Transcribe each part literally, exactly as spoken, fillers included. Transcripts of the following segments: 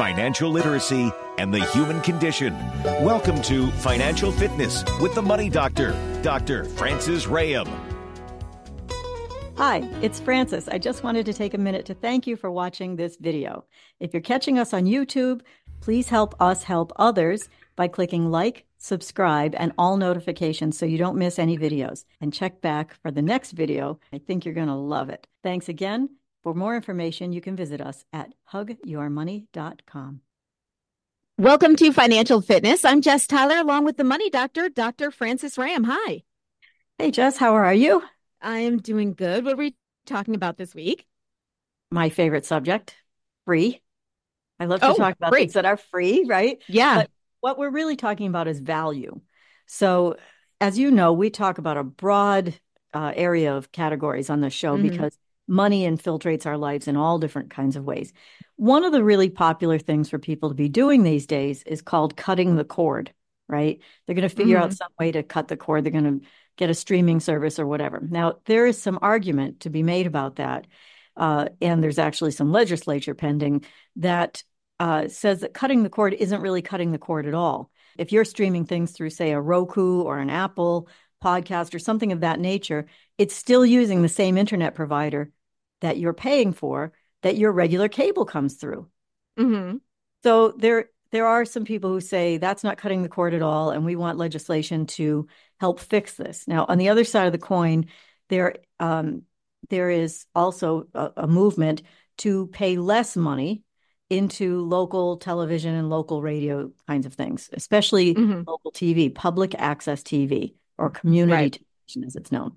financial literacy, and the human condition. Welcome to Financial Fitness with the Money Doctor, Doctor Francis Rayam. Hi, it's Francis. I just wanted to take a minute to thank you for watching this video. If you're catching us on YouTube, please help us help others by clicking like, subscribe, and all notifications so you don't miss any videos. And check back for the next video. I think you're going to love it. Thanks again. For more information, you can visit us at hug your money dot com. Welcome to Financial Fitness. I'm Jess Tyler, along with the Money Doctor, Doctor Francis Rayam. Hi. Hey, Jess, how are you? I am doing good. What are we talking about this week? My favorite subject, free. I love to oh, talk about free. things that are free, right? Yeah. But what we're really talking about is value. So, as you know, we talk about a broad uh, area of categories on the show mm-hmm. because money infiltrates our lives in all different kinds of ways. One of the really popular things for people to be doing these days is called cutting the cord, right? They're going to figure mm-hmm. out some way to cut the cord. They're going to get a streaming service or whatever. Now, there is some argument to be made about that. Uh, and there's actually some legislature pending that uh, says that cutting the cord isn't really cutting the cord at all. If you're streaming things through, say, a Roku or an Apple podcast or something of that nature, it's still using the same internet provider that you're paying for, that your regular cable comes through. Mm-hmm. So there, there are some people who say that's not cutting the cord at all, and we want legislation to help fix this. Now, on the other side of the coin, there, um, there is also a, a movement to pay less money into local television and local radio kinds of things, especially mm-hmm. local T V, public access T V, or community right. television as it's known.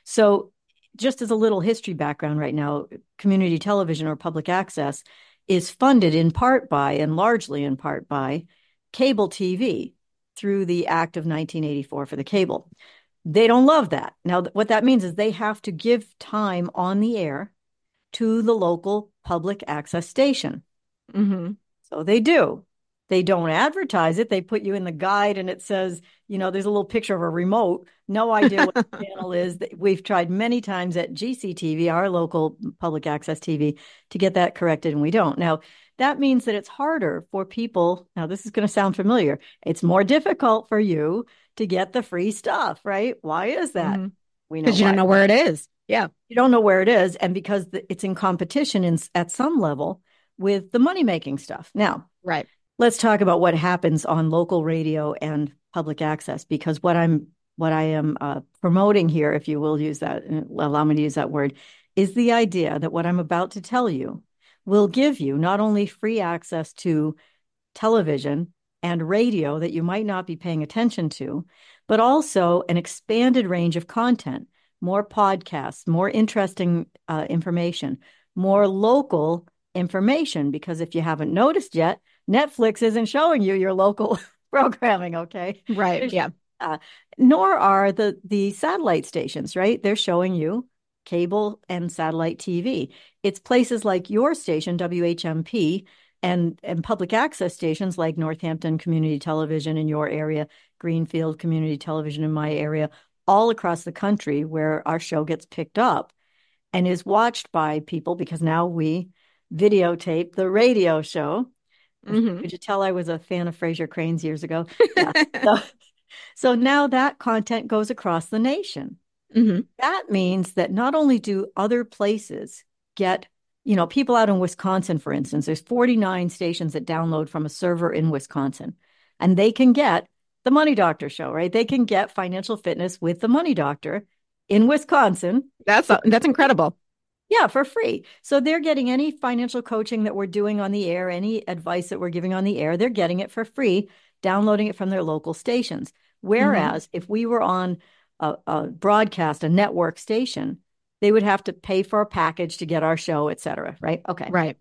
So just as a little history background right now, community television or public access is funded in part by, and largely in part by, cable T V through the Act of nineteen eighty-four for the cable. They don't love that. Now, what that means is they have to give time on the air to the local public access station. Mm-hmm. So they do. They don't advertise it. They put you in the guide and it says, you know, there's a little picture of a remote. No idea what the channel is. We've tried many times at G C T V, our local public access T V, to get that corrected, and we don't. Now, that means that it's harder for people. Now, this is going to sound familiar. It's more difficult for you to get the free stuff, right? Why is that? Mm-hmm. We know because you why. don't know where it is. Yeah. You don't know where it is. And because it's in competition in, at some level with the money-making stuff. Now, right. Let's talk about what happens on local radio and public access, because what I'm what I am uh, promoting here, if you will use that, allow me to use that word, is the idea that what I'm about to tell you will give you not only free access to television and radio that you might not be paying attention to, but also an expanded range of content, more podcasts, more interesting uh, information, more local information, because if you haven't noticed yet, Netflix isn't showing you your local programming, okay? Right, yeah. Uh, nor are the the satellite stations, right? They're showing you cable and satellite T V. It's places like your station, W H M P, and, and public access stations like Northampton Community Television in your area, Greenfield Community Television in my area, all across the country where our show gets picked up and is watched by people, because now we videotape the radio show. Mm-hmm. Could you tell I was a fan of Fraser Crane's years ago? Yeah. so, so now that content goes across the nation. Mm-hmm. That means that not only do other places get, you know, people out in Wisconsin, for instance, there's forty-nine stations that download from a server in Wisconsin, and they can get the Money Doctor show, right? They can get Financial Fitness with the Money Doctor in Wisconsin. That's that's incredible. Yeah, for free. So they're getting any financial coaching that we're doing on the air, any advice that we're giving on the air, they're getting it for free, downloading it from their local stations. Whereas mm-hmm. if we were on a, a broadcast, a network station, they would have to pay for a package to get our show, et cetera, right? Okay. Right.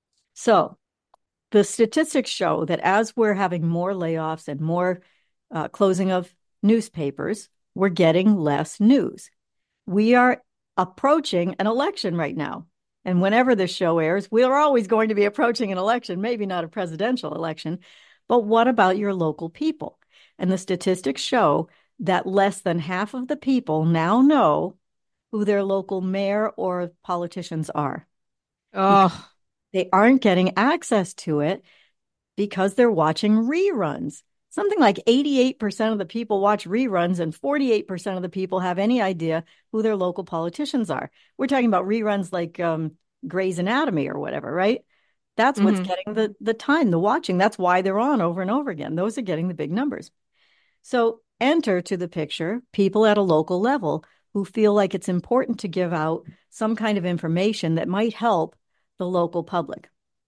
So the statistics show that as we're having more layoffs and more uh, closing of newspapers, we're getting less news. We are approaching an election right now. And whenever this show airs, we're always going to be approaching an election, maybe not a presidential election, but what about your local people? And the statistics show that less than half of the people now know who their local mayor or politicians are. Oh, They aren't getting access to it because they're watching reruns. Something like eighty-eight percent of the people watch reruns, and forty-eight percent of the people have any idea who their local politicians are. We're talking about reruns like um, Grey's Anatomy or whatever, right? That's what's Mm-hmm. getting the, the time, the watching. That's why they're on over and over again. Those are getting the big numbers. So enter to the picture people at a local level who feel like it's important to give out some kind of information that might help the local public.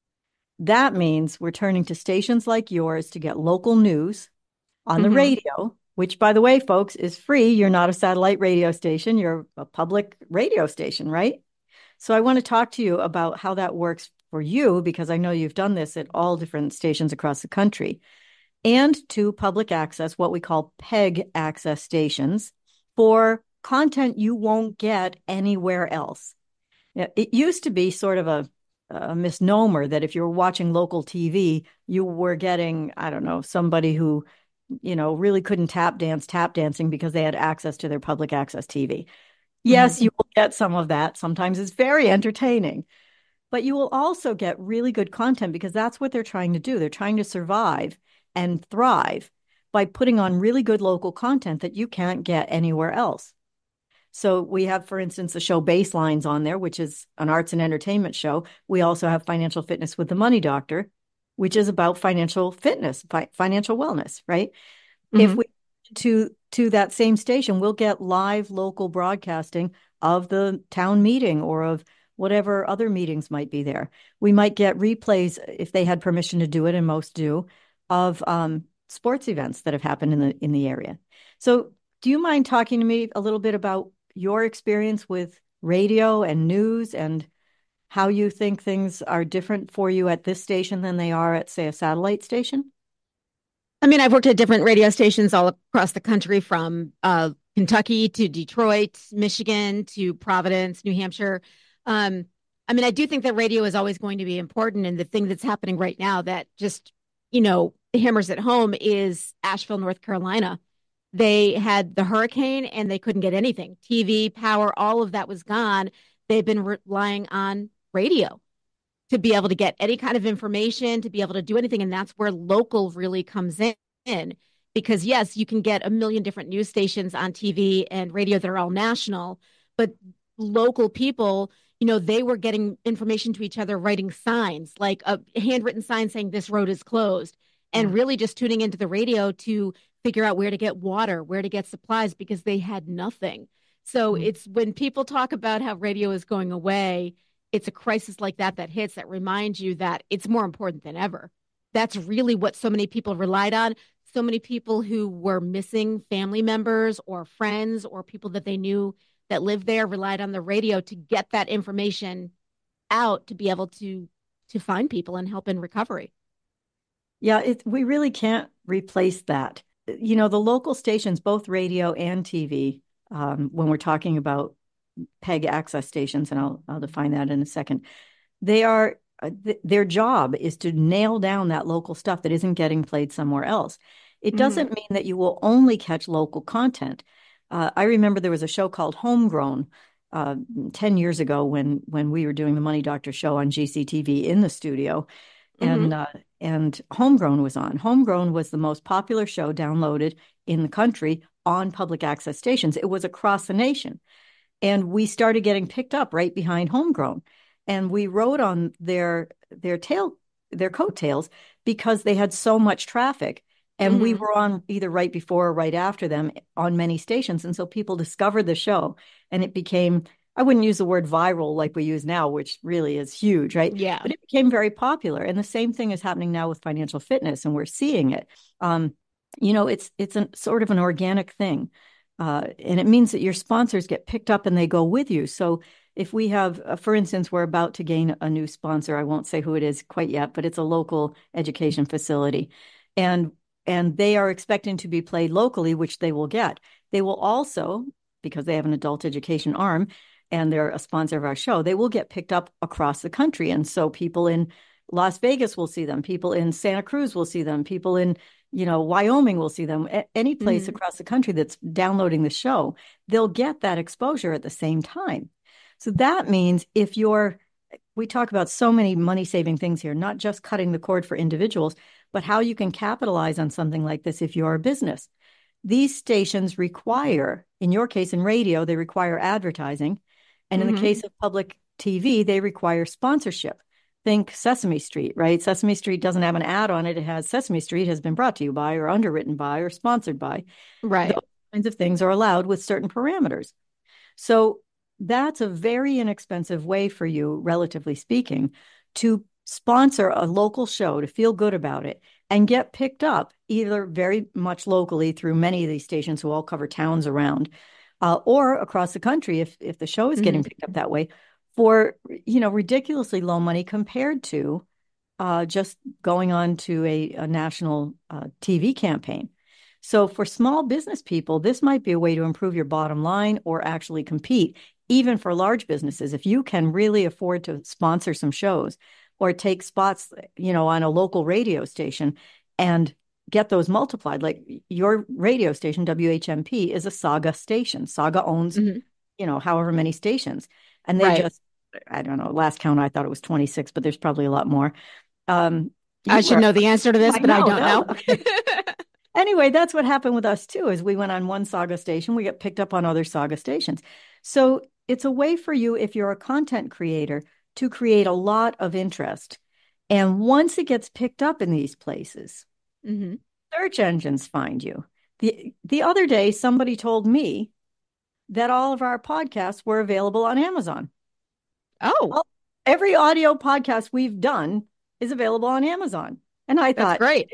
That means we're turning to stations like yours to get local news on the Mm-hmm. radio, which, by the way, folks, is free. You're not a satellite radio station. You're a public radio station, right? So I want to talk to you about how that works for you, because I know you've done this at all different stations across the country, and to public access, what we call PEG access stations, for content you won't get anywhere else. It used to be sort of a, a misnomer that if you were watching local T V, you were getting, I don't know, somebody who, you know, really couldn't tap dance, tap dancing because they had access to their public access T V. Yes, Mm-hmm. you will get some of that. Sometimes it's very entertaining, but you will also get really good content because that's what they're trying to do. They're trying to survive and thrive by putting on really good local content that you can't get anywhere else. So we have, for instance, the show Baselines on there, which is an arts and entertainment show. We also have Financial Fitness with the Money Doctor, which is about financial fitness, fi- financial wellness, right? Mm-hmm. If we to to that same station, we'll get live local broadcasting of the town meeting or of whatever other meetings might be there. We might get replays, if they had permission to do it, and most do, of um, sports events that have happened in the in the area. So do you mind talking to me a little bit about your experience with radio and news and how you think things are different for you at this station than they are at, say, a satellite station? I mean, I've worked at different radio stations all across the country, from uh, Kentucky to Detroit, Michigan to Providence, New Hampshire. Um, I mean, I do think that radio is always going to be important. And the thing that's happening right now that just, you know, hammers it home is Asheville, North Carolina. They had the hurricane and they couldn't get anything. T V, power, all of that was gone. They've been relying on radio to be able to get any kind of information, to be able to do anything. And that's where local really comes in. Because yes, you can get a million different news stations on T V and radio that are all national, but local people, you know, they were getting information to each other, writing signs, like a handwritten sign saying this road is closed, and Yeah. really just tuning into the radio to figure out where to get water, where to get supplies, because they had nothing. So Mm. it's when people talk about how radio is going away, it's a crisis like that that hits that reminds you that it's more important than ever. That's really what so many people relied on. So many people who were missing family members or friends or people that they knew that lived there relied on the radio to get that information out, to be able to to find people and help in recovery. Yeah, it, we really can't replace that. You know, the local stations, both radio and T V, um, when we're talking about PEG access stations, and I'll I'll define that in a second, they are uh, th- their job is to nail down that local stuff that isn't getting played somewhere else. It Mm-hmm. doesn't mean that you will only catch local content. Uh, I remember there was a show called Homegrown uh, ten years ago when when we were doing the Money Doctor show on G C T V in the studio, and Mm-hmm. uh, and Homegrown was on. Homegrown was the most popular show downloaded in the country on public access stations. It was across the nation. And we started getting picked up right behind Homegrown. And we rode on their their tail, their coattails, because they had so much traffic. And we Mm-hmm. were on either right before or right after them on many stations. And so people discovered the show, and it became, I wouldn't use the word viral like we use now, which really is huge, right? Yeah. But it became very popular. And the same thing is happening now with financial fitness, and we're seeing it. Um, you know, it's it's a sort of an organic thing. Uh, and it means that your sponsors get picked up and they go with you. So if we have, uh, for instance, we're about to gain a new sponsor. I won't say who it is quite yet, but it's a local education facility. And and they are expecting to be played locally, which they will get. They will also, because they have an adult education arm and they're a sponsor of our show, they will get picked up across the country. And so people in Las Vegas will see them. People in Santa Cruz will see them. People in, you know, Wyoming will see them. A- any place Mm-hmm. across the country that's downloading the show, they'll get that exposure at the same time. So that means if you're we talk about so many money-saving things here, not just cutting the cord for individuals, but how you can capitalize on something like this if you're a business. These stations require, in your case in radio, they require advertising. And in Mhm. the case of public T V, they require sponsorship. Think Sesame Street, right? Sesame Street doesn't have an ad on it. It has Sesame Street has been brought to you by or underwritten by or sponsored by. Right. Those kinds of things are allowed with certain parameters. So that's a very inexpensive way for you, relatively speaking, to sponsor a local show, to feel good about it, and get picked up either very much locally through many of these stations who all cover towns around, uh, or across the country if if the show is getting Mhm. picked up that way for, you know, ridiculously low money compared to uh, just going on to a, a national uh, T V campaign. So for small business people, this might be a way to improve your bottom line or actually compete. Even for large businesses, if you can really afford to sponsor some shows or take spots, you know, on a local radio station and get those multiplied, like your radio station, W H M P, is a Saga station. Saga owns, Mhm. you know, however many stations. And they Right. just, I don't know, last count, I thought it was twenty-six, but there's probably a lot more. Um, I you should were, know the answer to this, I but I know, don't no. know. Anyway, that's what happened with us too, is we went on one Saga station, we got picked up on other Saga stations. So it's a way for you, if you're a content creator, to create a lot of interest. And once it gets picked up in these places, Mhm. search engines find you. The the other day, somebody told me that all of our podcasts were available on Amazon. Oh, All, every audio podcast we've done is available on Amazon. And I that's thought, great.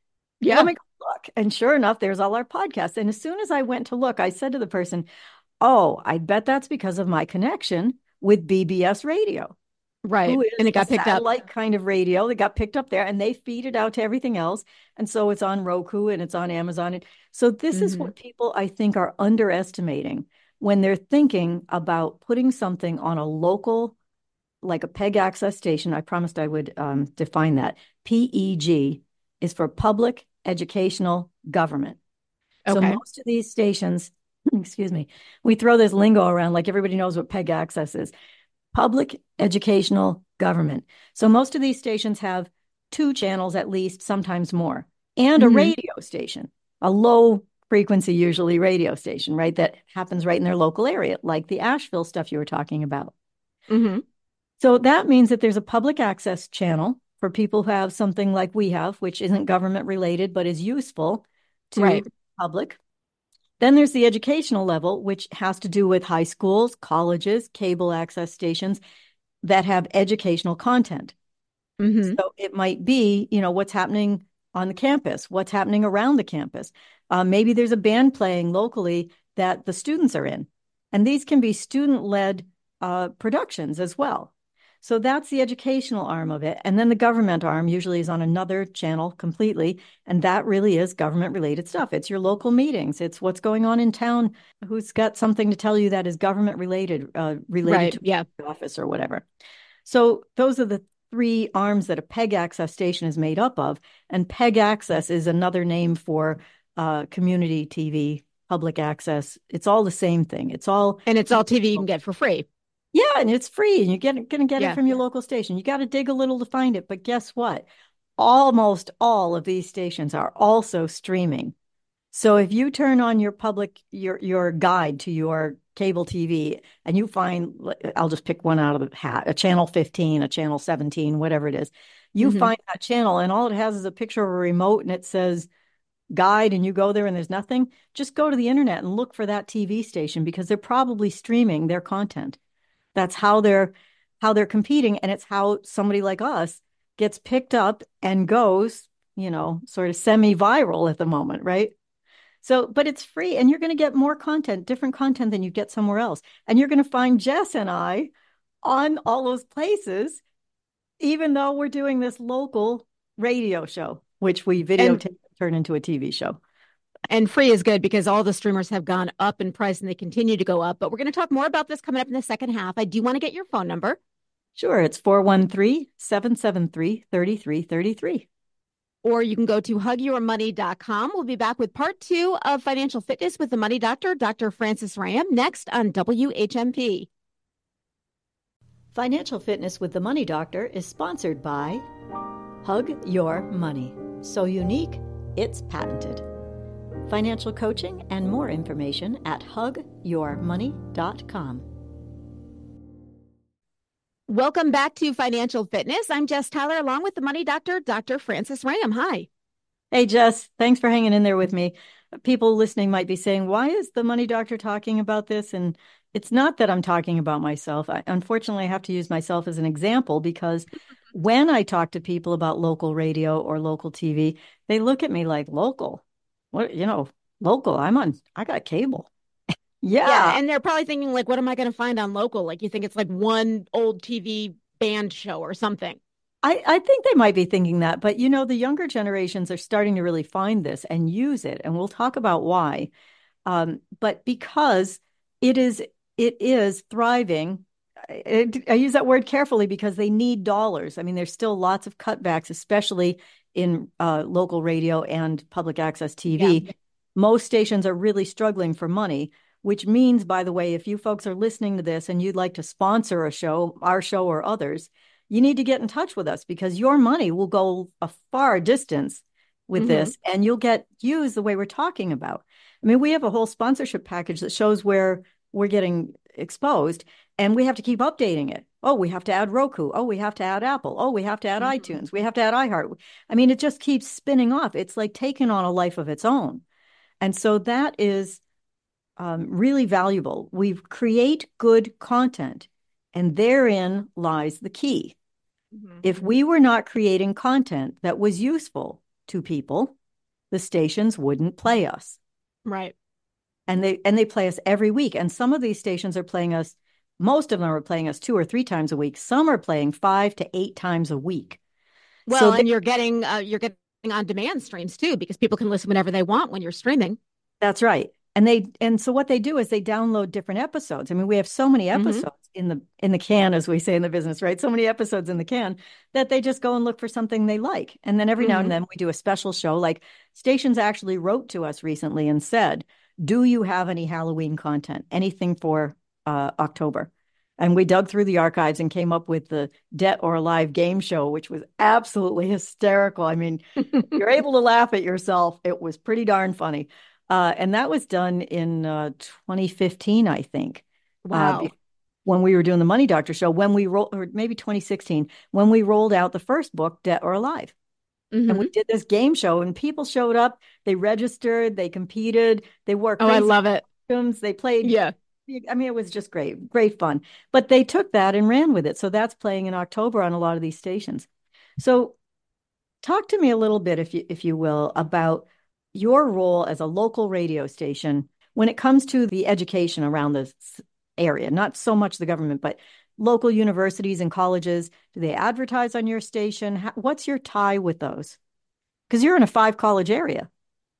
let Yeah. me go look. And sure enough, there's all our podcasts. And as soon as I went to look, I said to the person, oh, I bet that's because of my connection with B B S Radio, Right. who And is it a got picked up. satellite kind of radio that got picked up there, and they feed it out to everything else. And so it's on Roku and it's on Amazon. And so this is Mhm. what people, I think, are underestimating when they're thinking about putting something on a local, like a PEG access station. I promised I would um, define that. P E G is for public educational government. So Okay. most of these stations, excuse me, we throw this lingo around like everybody knows what PEG access is. Public educational government. So most of these stations have two channels at least, sometimes more, and a Mhm. radio station, a low frequency, usually radio station, right? That happens right in their local area, like the Asheville stuff you were talking about. Mhm. So that means that there's a public access channel for people who have something like we have, which isn't government related, but is useful to Right. the public. Then there's the educational level, which has to do with high schools, colleges, cable access stations that have educational content. Mhm. So it might be, you know, what's happening on the campus, what's happening around the campus. Uh, maybe there's a band playing locally that the students are in. And these can be student-led uh, productions as well. So that's the educational arm of it. And then the government arm usually is on another channel completely. And that really is government-related stuff. It's your local meetings. It's what's going on in town. Who's got something to tell you that is government-related, uh, related Right. to Yeah. the office or whatever. So those are the three arms that a PEG access station is made up of. And PEG access is another name for uh, community T V, public access. It's all the same thing. It's all, And it's all T V you can get for free. yeah, and it's free, and you're going to get Yeah. it from your local station. You got to dig a little to find it. But guess what? Almost all of these stations are also streaming. So if you turn on your public, your your guide to your cable T V, and you find, I'll just pick one out of the hat, a channel fifteen, a channel seventeen, whatever it is, you Mhm. find that channel, and all it has is a picture of a remote, and it says guide, and you go there and there's nothing. Just go to the internet and look for that T V station, because they're probably streaming their content. That's how they're how they're competing, and it's how somebody like us gets picked up and goes, you know, sort of semi-viral at the moment, right? So, but it's free, and you're going to get more content, different content than you get somewhere else. And you're going to find Jess and I on all those places, even though we're doing this local radio show, which we And videotape and turn into a T V show. and free is good because all the streamers have gone up in price and they continue to go up. But we're going to talk more about this coming up in the second half. I do want to get your phone number. Sure, it's four one three, seven seven three, three three three three. Or you can go to hug your money dot com. We'll be back with part two of Financial Fitness with the Money Doctor, Doctor Francis Ram, next on W H M P. Financial Fitness with the Money Doctor is sponsored by Hug Your Money. So unique, it's patented. Financial coaching and more information at hug your money dot com. Welcome back to Financial Fitness. I'm Jess Tyler, along with the Money Doctor, Doctor Francis Ram. Hi. Hey, Jess. Thanks for hanging in there with me. People listening might be saying, why is the Money Doctor talking about this? And it's not that I'm talking about myself. I, unfortunately, I have to use myself as an example because when I talk to people about local radio or local T V, they look at me like, local? What, you know, local? I'm on, I got cable. Yeah. Yeah. And they're probably thinking, like, what am I going to find on local? Like, you think it's like one old T V band show or something. I, I think they might be thinking that, but you know, the younger generations are starting to really find this and use it. And we'll talk about why. Um, but because it is, it is thriving. I, I use that word carefully because they need dollars. I mean, there's still lots of cutbacks, especially in uh, local radio and public access T V. Yeah. Most stations are really struggling for money, which means, by the way, if you folks are listening to this and you'd like to sponsor a show, our show or others, you need to get in touch with us because your money will go a far distance with mm-hmm. this and you'll get used the way we're talking about. I mean, we have a whole sponsorship package that shows where we're getting exposed and we have to keep updating it. Oh, we have to add Roku. Oh, we have to add Apple. Oh, we have to add mm-hmm. iTunes. We have to add iHeart. I mean, it just keeps spinning off. It's like taking on a life of its own. And so that is um, really valuable. We create good content and therein lies the key. Mm-hmm. If we were not creating content that was useful to people, the stations wouldn't play us. Right. And they and they play us every week. And some of these stations are playing us, most of them are playing us two or three times a week. Some are playing five to eight times a week. Well, so they, and you're getting uh, you're getting on demand streams too, because people can listen whenever they want when you're streaming. That's right. And they and so what they do is they download different episodes. I mean, we have so many episodes mm-hmm. in the in the can, as we say in the business, right? So many episodes in the can that they just go and look for something they like. And then every mm-hmm. now and then we do a special show. Like stations actually wrote to us recently and said, do you have any Halloween content? Anything for uh, October? And we dug through the archives and came up with the Debt or Alive game show, which was absolutely hysterical. I mean, you're able to laugh at yourself. It was pretty darn funny. Uh, and that was done in uh, twenty fifteen, I think. Wow. Uh, when we were doing the Money Doctor show, when we rolled, or maybe twenty sixteen, when we rolled out the first book, Debt or Alive. Mm-hmm. And we did this game show and people showed up, they registered, they competed, they wore crazy oh, I love it. costumes, they played. Yeah. I mean, it was just great, great fun. But they took that and ran with it. So that's playing in October on a lot of these stations. So talk to me a little bit, if you if you will, about your role as a local radio station when it comes to the education around this area, not so much the government, but local universities and colleges. Do they advertise on your station? How, what's your tie with those? Because you're in a five college area.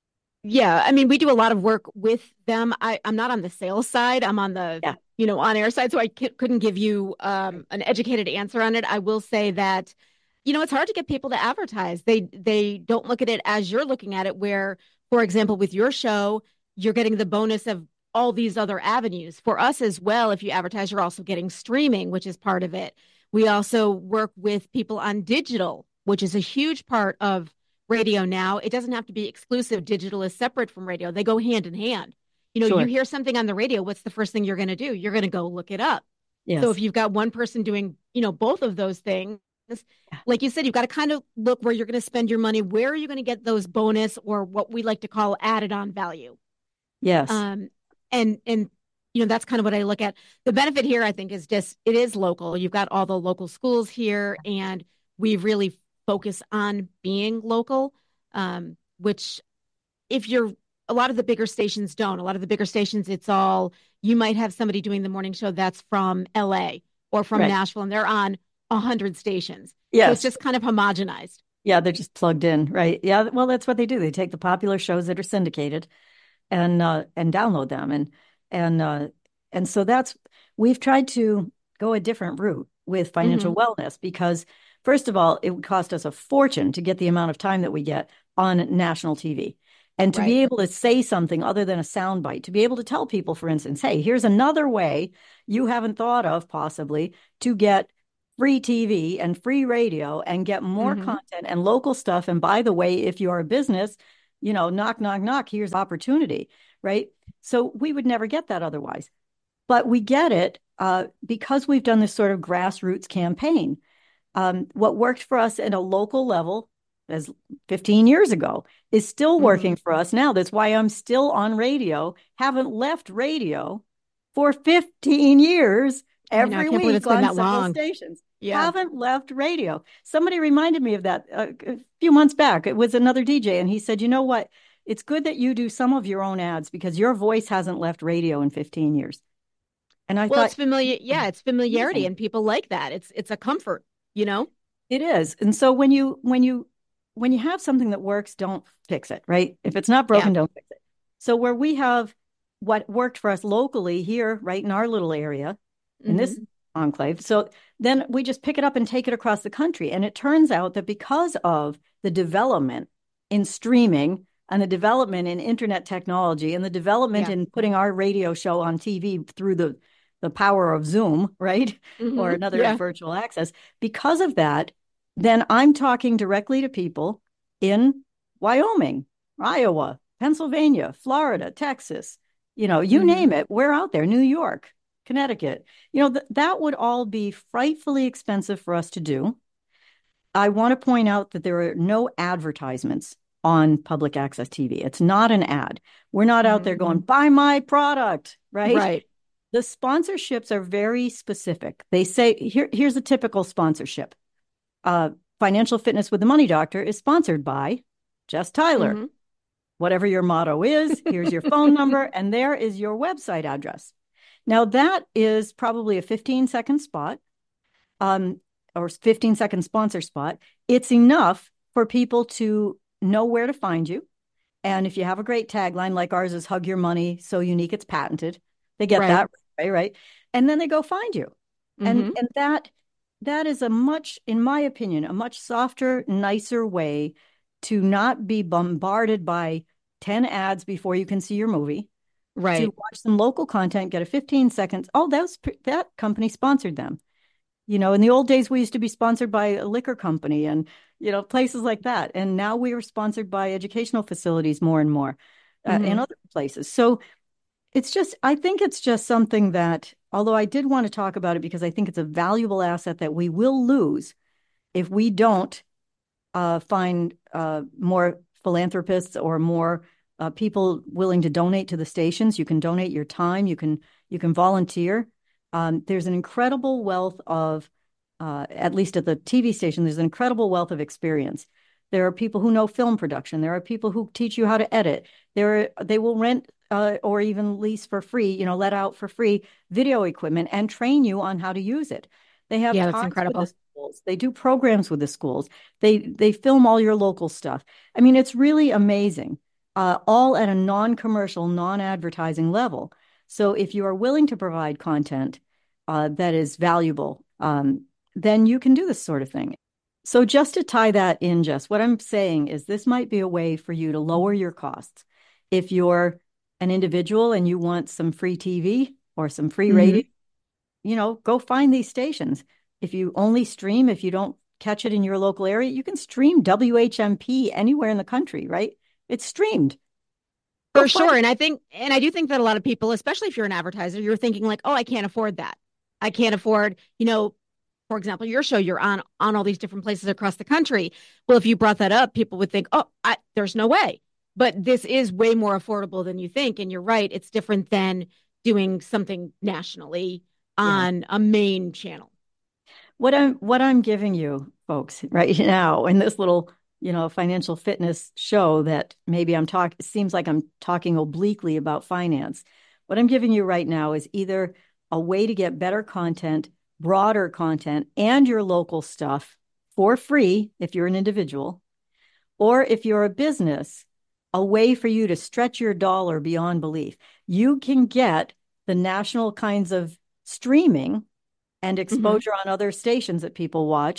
Yeah. I mean, we do a lot of work with them. I, I'm not on the sales side. I'm on the, yeah. you know, on air side. So I c- couldn't give you um, an educated answer on it. I will say that, you know, it's hard to get people to advertise. They they don't look at it as you're looking at it, where, for example, with your show, you're getting the bonus of all these other avenues. For us as well, if you advertise, you're also getting streaming, which is part of it. We also work with people on digital, which is a huge part of radio now. It doesn't have to be exclusive. Digital is separate from radio. They go hand in hand. You know, sure. You hear something on the radio, what's the first thing you're going to do? You're going to go look it up. Yes. So if you've got one person doing, you know, both of those things, like you said, you've got to kind of look where you're going to spend your money. Where are you going to get those bonus or what we like to call added on value? Yes. Um, and, and, you know, that's kind of what I look at. The benefit here, I think, is just, it is local. You've got all the local schools here, and we really focus on being local, um, which if you're, a lot of the bigger stations don't. A lot of the bigger stations, it's all, you might have somebody doing the morning show that's from L A or from right. Nashville, and they're on a hundred stations. Yeah. So it's just kind of homogenized. Yeah. They're just plugged in. Right. Yeah. Well, that's what they do. They take the popular shows that are syndicated and, uh, and download them. And, and, uh, and so that's, we've tried to go a different route with financial mm-hmm. wellness, because first of all, it would cost us a fortune to get the amount of time that we get on national T V. And to Right. be able to say something other than a soundbite, to be able to tell people, for instance, hey, here's another way you haven't thought of possibly to get free T V and free radio and get more Mhm. content and local stuff. And by the way, if you're a business, you know, knock, knock, knock, here's opportunity, right? So we would never get that otherwise. But we get it uh, because we've done this sort of grassroots campaign. Um, what worked for us at a local level as fifteen years ago is still working Mhm. for us now. That's why I'm still on radio, haven't left radio for fifteen years, I know. I every can't believe week it's been on that several long. stations. Yeah. Haven't left radio. Somebody reminded me of that a, a few months back. It was another D J, and he said, you know what? It's good that you do some of your own ads because your voice hasn't left radio in fifteen years. And I Well, thought, it's familiar. Yeah, it's familiarity, amazing. and people like that. It's it's a comfort, you know? It is. And so when you when you when you have something that works, don't fix it, right? If it's not Yeah. broken, don't fix it. So where we have what worked for us locally here, right in our little area, in this Mhm. enclave, so then we just pick it up and take it across the country. And it turns out that because of the development in streaming and the development in internet technology and the development Yeah. in putting our radio show on T V through the the power of Zoom, right? Or Mhm. another Yeah. virtual access, because of that, then I'm talking directly to people in Wyoming, Iowa, Pennsylvania, Florida, Texas, you know, you Mhm. name it, we're out there, New York, Connecticut. You know, th- that would all be frightfully expensive for us to do. I want to point out that there are no advertisements on public access T V. It's not an ad. We're not out there Mhm. going, buy my product, right? Right. The sponsorships are very specific. They say, here, here's a typical sponsorship. Uh, Financial Fitness with the Money Doctor is sponsored by Jess Tyler. Mhm. Whatever your motto is, here's your phone number, and there is your website address. Now, that is probably a fifteen second spot, um, or fifteen second sponsor spot. It's enough for people to know where to find you. And if you have a great tagline like ours is hug your money, so unique it's patented, they get Right. that right, right? And then they go find you. And Mhm. and that that is a much, in my opinion, a much softer, nicer way to not be bombarded by ten ads before you can see your movie, to Right. watch some local content, get a fifteen seconds. Oh, that's that company sponsored them. You know, in the old days, we used to be sponsored by a liquor company and, you know, places like that. And now we are sponsored by educational facilities more and more uh, and Mhm. other places. So it's just, I think it's just something that, although I did want to talk about it because I think it's a valuable asset that we will lose if we don't uh, find uh, more philanthropists or more uh, people willing to donate to the stations. You can donate your time. You can you can volunteer. Um, there's an incredible wealth of, uh, at least at the T V station, there's an incredible wealth of experience. There are people who know film production. There are people who teach you how to edit. There are, they will rent uh, or even lease for free, you know, let out for free video equipment and train you on how to use it. They have Yeah, that's talks with the incredible. schools. They do programs with the schools. They they film all your local stuff. I mean, it's really amazing, uh, all at a non-commercial, non-advertising level. So if you are willing to provide content uh, that is valuable, um, then you can do this sort of thing. So just to tie that in, Jess, what I'm saying is this might be a way for you to lower your costs. If you're an individual and you want some free T V or some free radio, Mhm. you know, go find these stations. If you only stream, if you don't catch it in your local area, you can stream W H M P anywhere in the country, right? It's streamed. Go For find sure. it. And I think, and I do think that a lot of people, especially if you're an advertiser, you're thinking like, oh, I can't afford that. I can't afford, you know, for example, your show, you're on on all these different places across the country. Well, if you brought that up, people would think, oh, I, there's no way. But this is way more affordable than you think. And you're right. It's different than doing something nationally Yeah. on a main channel. What I'm what I'm giving you folks right now in this little, you know, financial fitness show that maybe I'm talking seems like I'm talking obliquely about finance. What I'm giving you right now is either a way to get better content, broader content, and your local stuff for free if you're an individual, or if you're a business, a way for you to stretch your dollar beyond belief. You can get the national kinds of streaming and Mhm. exposure on other stations that people watch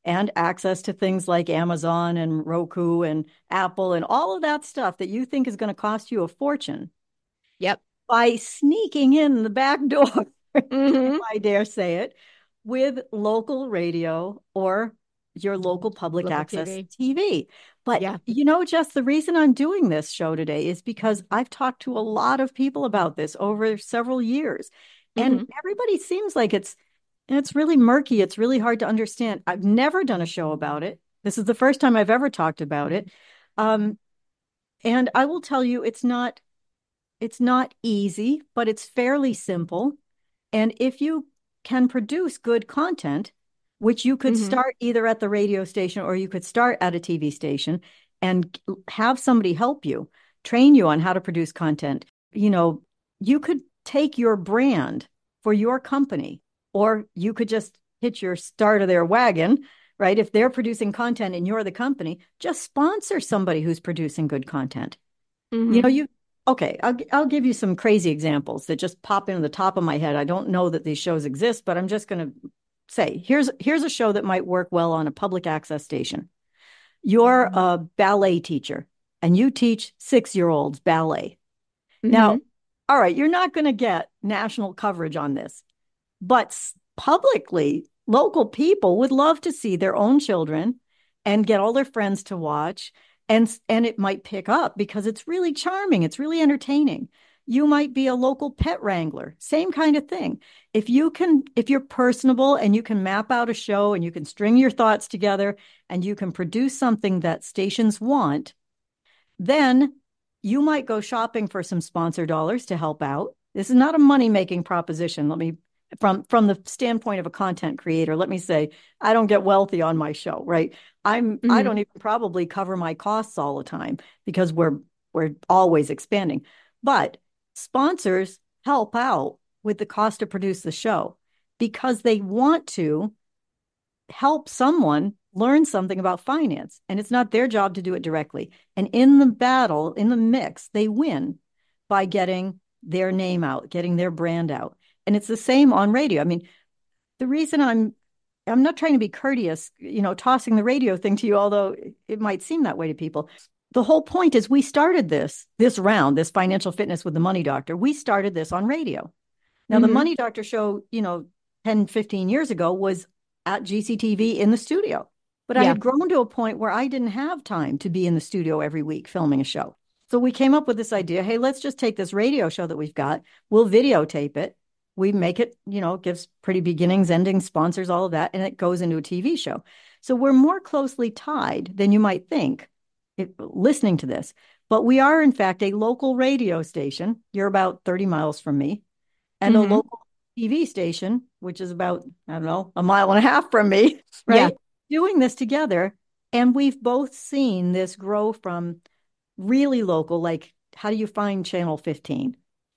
and access to things like Amazon and Roku and Apple and all of that stuff that you think is going to cost you a fortune. Yep. By sneaking in the back door, Mm-hmm. if I dare say it, with local radio or your local public Local access T V. T V. But, Yeah. you know, just the reason I'm doing this show today is because I've talked to a lot of people about this over several years. And Mhm. everybody seems like it's it's really murky. It's really hard to understand. I've never done a show about it. This is the first time I've ever talked about it. Um, and I will tell you, it's not it's not easy, but it's fairly simple. And if you can produce good content, which you could Mhm. start either at the radio station or you could start at a T V station and have somebody help you, train you on how to produce content. You know, you could take your brand for your company, or you could just hit your start of their wagon, right? If they're producing content and you're the company, just sponsor somebody who's producing good content. Mhm. You know, you okay, I'll I'll give you some crazy examples that just pop into the top of my head. I don't know that these shows exist, but I'm just going to say, here's here's a show that might work well on a public access station. You're a ballet teacher and you teach six-year-olds ballet. Now, Mhm. all right, you're not going to get national coverage on this, but s- publicly, local people would love to see their own children and get all their friends to watch. And, and it might pick up because it's really charming. It's really entertaining. You might be a local pet wrangler, same kind of thing. If you can, if you're personable and you can map out a show and you can string your thoughts together and you can produce something that stations want, then you might go shopping for some sponsor dollars to help out. This is not a money-making proposition. Let me, from, from the standpoint of a content creator, let me say, I don't get wealthy on my show, right? I'm, Mhm. I don't even probably cover my costs all the time because we're, we're always expanding. But sponsors help out with the cost to produce the show because they want to help someone learn something about finance, and it's not their job to do it directly. And in the battle, in the mix, they win by getting their name out, getting their brand out. And it's the same on radio. I mean, the reason I'm I'm not trying to be courteous, you know, tossing the radio thing to you, although it might seem that way to people. The whole point is we started this, this round, this financial fitness with the Money Doctor. We started this on radio. Now, the Mhm. Money Doctor show, you know, ten, fifteen years ago was at G C T V in the studio. But I Yeah. had grown to a point where I didn't have time to be in the studio every week filming a show. So we came up with this idea, hey, let's just take this radio show that we've got, we'll videotape it. We make it, you know, it gives pretty beginnings, endings, sponsors, all of that, and it goes into a T V show. So we're more closely tied than you might think if, listening to this. But we are, in fact, a local radio station. You're about thirty miles from me, and Mhm. a local T V station, which is about, I don't know, a mile and a half from me, Yeah. right? Doing this together. And we've both seen this grow from really local, like how do you find channel fifteen,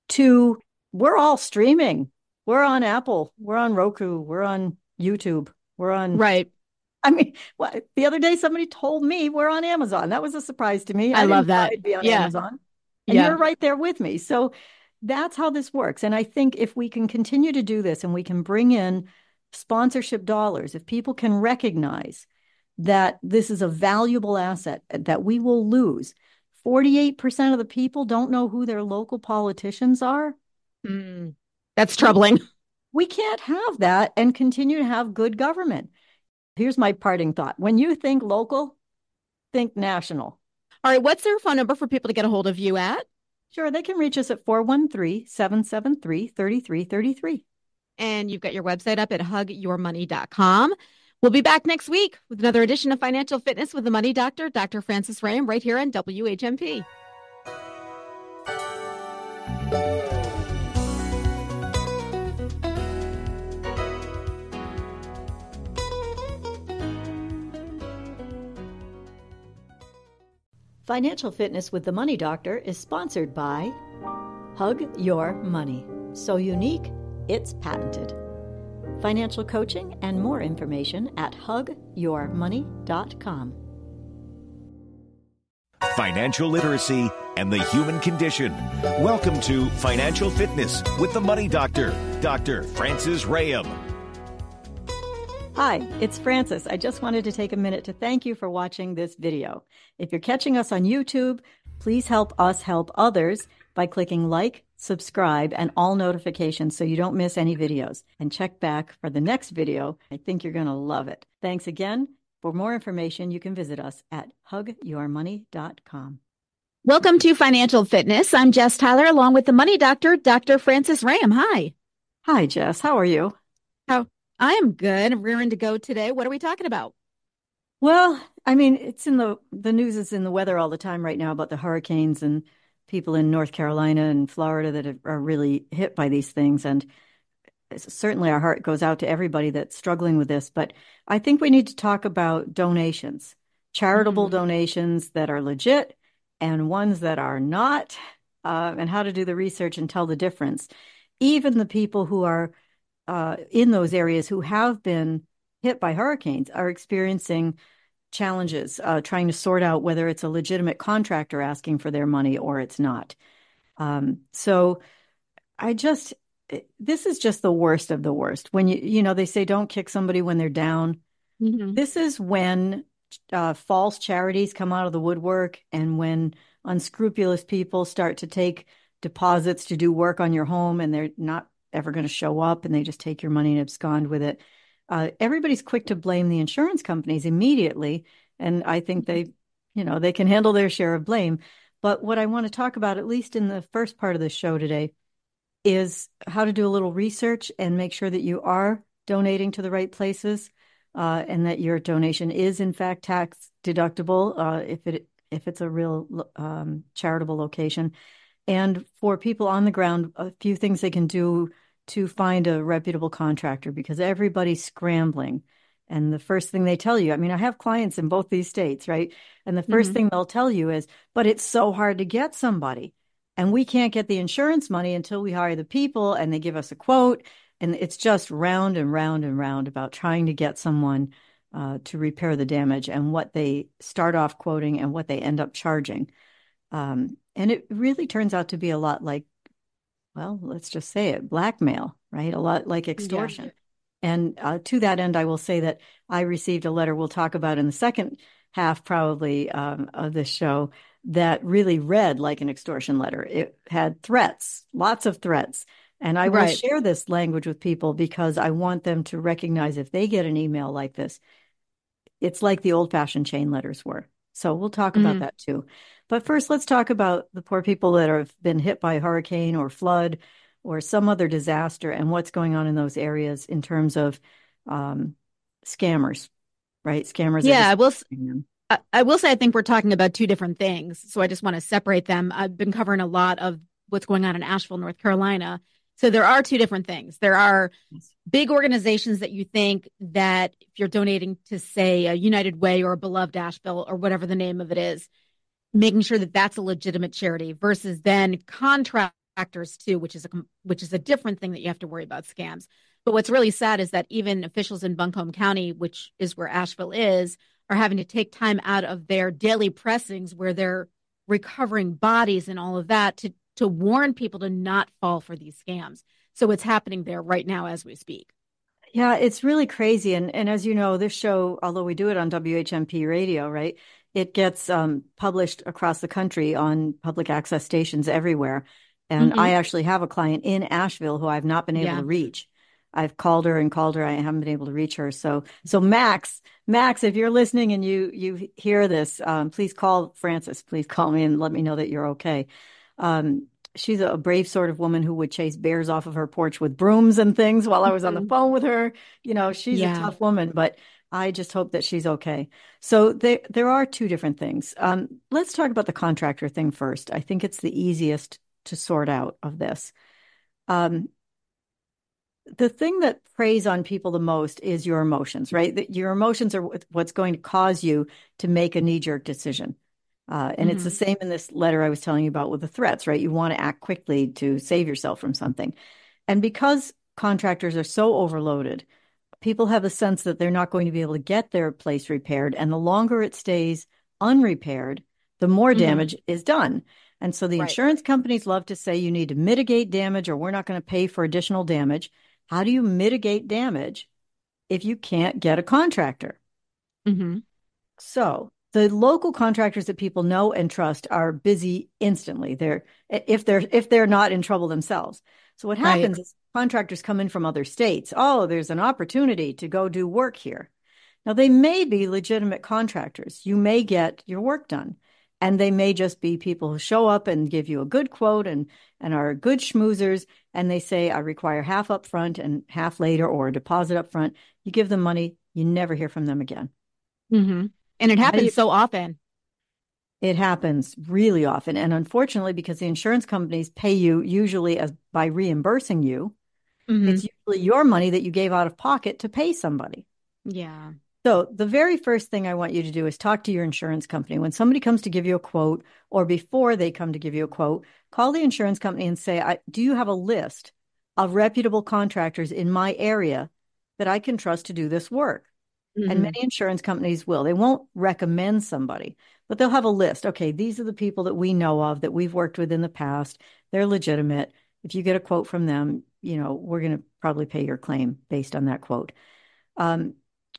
to we're all streaming. We're on Apple, we're on Roku, we're on YouTube, we're on, Right. I mean, what, the other day somebody told me we're on Amazon. That was a surprise to me. I didn't love know that. I'd be on Yeah. Amazon. And Yeah. you're right there with me. So that's how this works. And I think if we can continue to do this and we can bring in sponsorship dollars, if people can recognize that this is a valuable asset that we will lose. forty-eight percent of the people don't know who their local politicians are. Mm. That's troubling. We can't have that and continue to have good government. Here's my parting thought. When you think local, think national. All right. What's their phone number for people to get a hold of you at? Sure, they can reach us at four one three, seven seven three, three three three three. And you've got your website up at hug your money dot com. We'll be back next week with another edition of Financial Fitness with the Money Doctor, Doctor Francis Rayam, right here on W H M P. Financial Fitness with the Money Doctor is sponsored by Hug Your Money. So unique, it's patented. Financial coaching and more information at hug your money dot com. Financial literacy and the human condition. Welcome to Financial Fitness with the Money Doctor, Doctor Francis Rayam. Hi, it's Frances. I just wanted to take a minute to thank you for watching this video. If you're catching us on YouTube, please help us help others by clicking like, subscribe, and all notifications so you don't miss any videos. And check back for the next video. I think you're going to love it. Thanks again. For more information, you can visit us at hug your money dot com. Welcome to Financial Fitness. I'm Jess Tyler, along with the Money Doctor, Doctor Frances Ram. Hi. Hi, Jess. How are you? How I am good. I'm rearing to go today. What are we talking about? Well, I mean, it's in the the news is in the weather all the time right now about the hurricanes and people in North Carolina and Florida that are really hit by these things. And certainly our heart goes out to everybody that's struggling with this. But I think we need to talk about donations, charitable Mm-hmm. donations that are legit and ones that are not, uh, and how to do the research and tell the difference. Even the people who are uh, in those areas who have been hit by hurricanes are experiencing challenges, uh, trying to sort out whether it's a legitimate contractor asking for their money or it's not. Um, so I just, this is just the worst of the worst. When you, you know, they say don't kick somebody when they're down. Mm-hmm. This is when uh, false charities come out of the woodwork and when unscrupulous people start to take deposits to do work on your home and they're not ever going to show up and they just take your money and abscond with it. Uh, everybody's quick to blame the insurance companies immediately. And I think they, you know, they can handle their share of blame. But what I want to talk about, at least in the first part of the show today, is how to do a little research and make sure that you are donating to the right places uh, and that your donation is in fact tax deductible uh, if it if it's a real um, charitable location. And for people on the ground, a few things they can do to find a reputable contractor because everybody's scrambling. And the first thing they tell you, I mean, I have clients in both these states, right? And the first Mm-hmm. thing they'll tell you is, but it's so hard to get somebody. And we can't get the insurance money until we hire the people and they give us a quote. And it's just round and round and round about trying to get someone uh, to repair the damage and what they start off quoting and what they end up charging. Um, and it really turns out to be a lot like, well, let's just say it, blackmail, right? A lot like extortion. Yeah. And uh, to that end, I will say that I received a letter we'll talk about in the second half probably um, of this show that really read like an extortion letter. It had threats, lots of threats. And I will Right. share this language with people because I want them to recognize if they get an email like this, it's like the old-fashioned chain letters were. So we'll talk about Mm-hmm. that too. But first, let's talk about the poor people that have been hit by a hurricane or flood or some other disaster and what's going on in those areas in terms of um, scammers, right? Scammers are Yeah, I just will. s- scamming them. I, I will say I think we're talking about two different things, so I just want to separate them. I've been covering a lot of what's going on in Asheville, North Carolina. So there are two different things. There are big organizations that you think that if you're donating to, say, a United Way or a Beloved Asheville or whatever the name of it is, making sure that that's a legitimate charity versus then contractors too, which is a which is a different thing that you have to worry about scams. But what's really sad is that even officials in Buncombe County, which is where Asheville is, are having to take time out of their daily pressings where they're recovering bodies and all of that to to warn people to not fall for these scams. So it's happening there right now as we speak. Yeah, it's really crazy. And and as you know, this show, although we do it on W H M P radio, right, it gets um, published across the country on public access stations everywhere. And Mhm. I actually have a client in Asheville who I've not been able Yeah. to reach. I've called her and called her. I haven't been able to reach her. So, so Max, Max, if you're listening and you you hear this, um, please call Frances. Please call me and let me know that you're okay. Um, she's a brave sort of woman who would chase bears off of her porch with brooms and things while I was on the Mhm. phone with her. You know, she's a Yeah. tough woman, but I just hope that she's okay. So there, there are two different things. Um, let's talk about the contractor thing first. I think it's the easiest to sort out of this. Um, the thing that preys on people the most is your emotions, right? That your emotions are what's going to cause you to make a knee-jerk decision. Uh, and it's the Mhm. same in this letter I was telling you about with the threats, right? You want to act quickly to save yourself from something. And because contractors are so overloaded, people have a sense that they're not going to be able to get their place repaired. And the longer it stays unrepaired, the more Mhm. damage is done. And so the Right. insurance companies love to say you need to mitigate damage or we're not going to pay for additional damage. How do you mitigate damage if you can't get a contractor. Mm-hmm. So the local contractors that people know and trust are busy instantly. They're if they're if they're not in trouble themselves. So what Right. happens is contractors come in from other states. Oh, there's an opportunity to go do work here. Now they may be legitimate contractors. You may get your work done. And they may just be people who show up and give you a good quote and and are good schmoozers. And they say, I require half up front and half later, or a deposit up front. You give them money, you never hear from them again. Mm-hmm. And it Now, happens you- so often. It happens really often. And unfortunately, because the insurance companies pay you usually as by reimbursing you, Mm-hmm. it's usually your money that you gave out of pocket to pay somebody. Yeah. So the very first thing I want you to do is talk to your insurance company. When somebody comes to give you a quote, or before they come to give you a quote, call the insurance company and say, I, do you have a list of reputable contractors in my area that I can trust to do this work? Mm-hmm. And many insurance companies will. They won't recommend somebody, but they'll have a list. Okay, these are the people that we know of that we've worked with in the past. They're legitimate. If you get a quote from them, you know, we're going to probably pay your claim based on that quote. Um,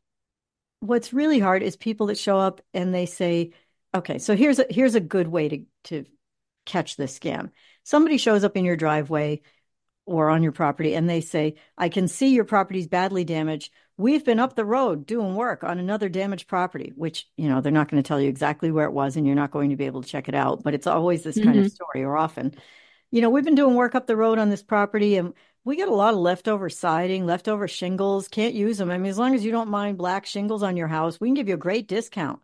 what's really hard is people that show up and they say, okay, so here's a here's a good way to to catch this scam. Somebody shows up in your driveway or on your property and they say, I can see your property's badly damaged. We've been up the road doing work on another damaged property, which, you know, they're not going to tell you exactly where it was and you're not going to be able to check it out. But it's always this kind Mm-hmm. of story, or often, you know, we've been doing work up the road on this property and we get a lot of leftover siding, leftover shingles, can't use them. I mean, as long as you don't mind black shingles on your house, we can give you a great discount.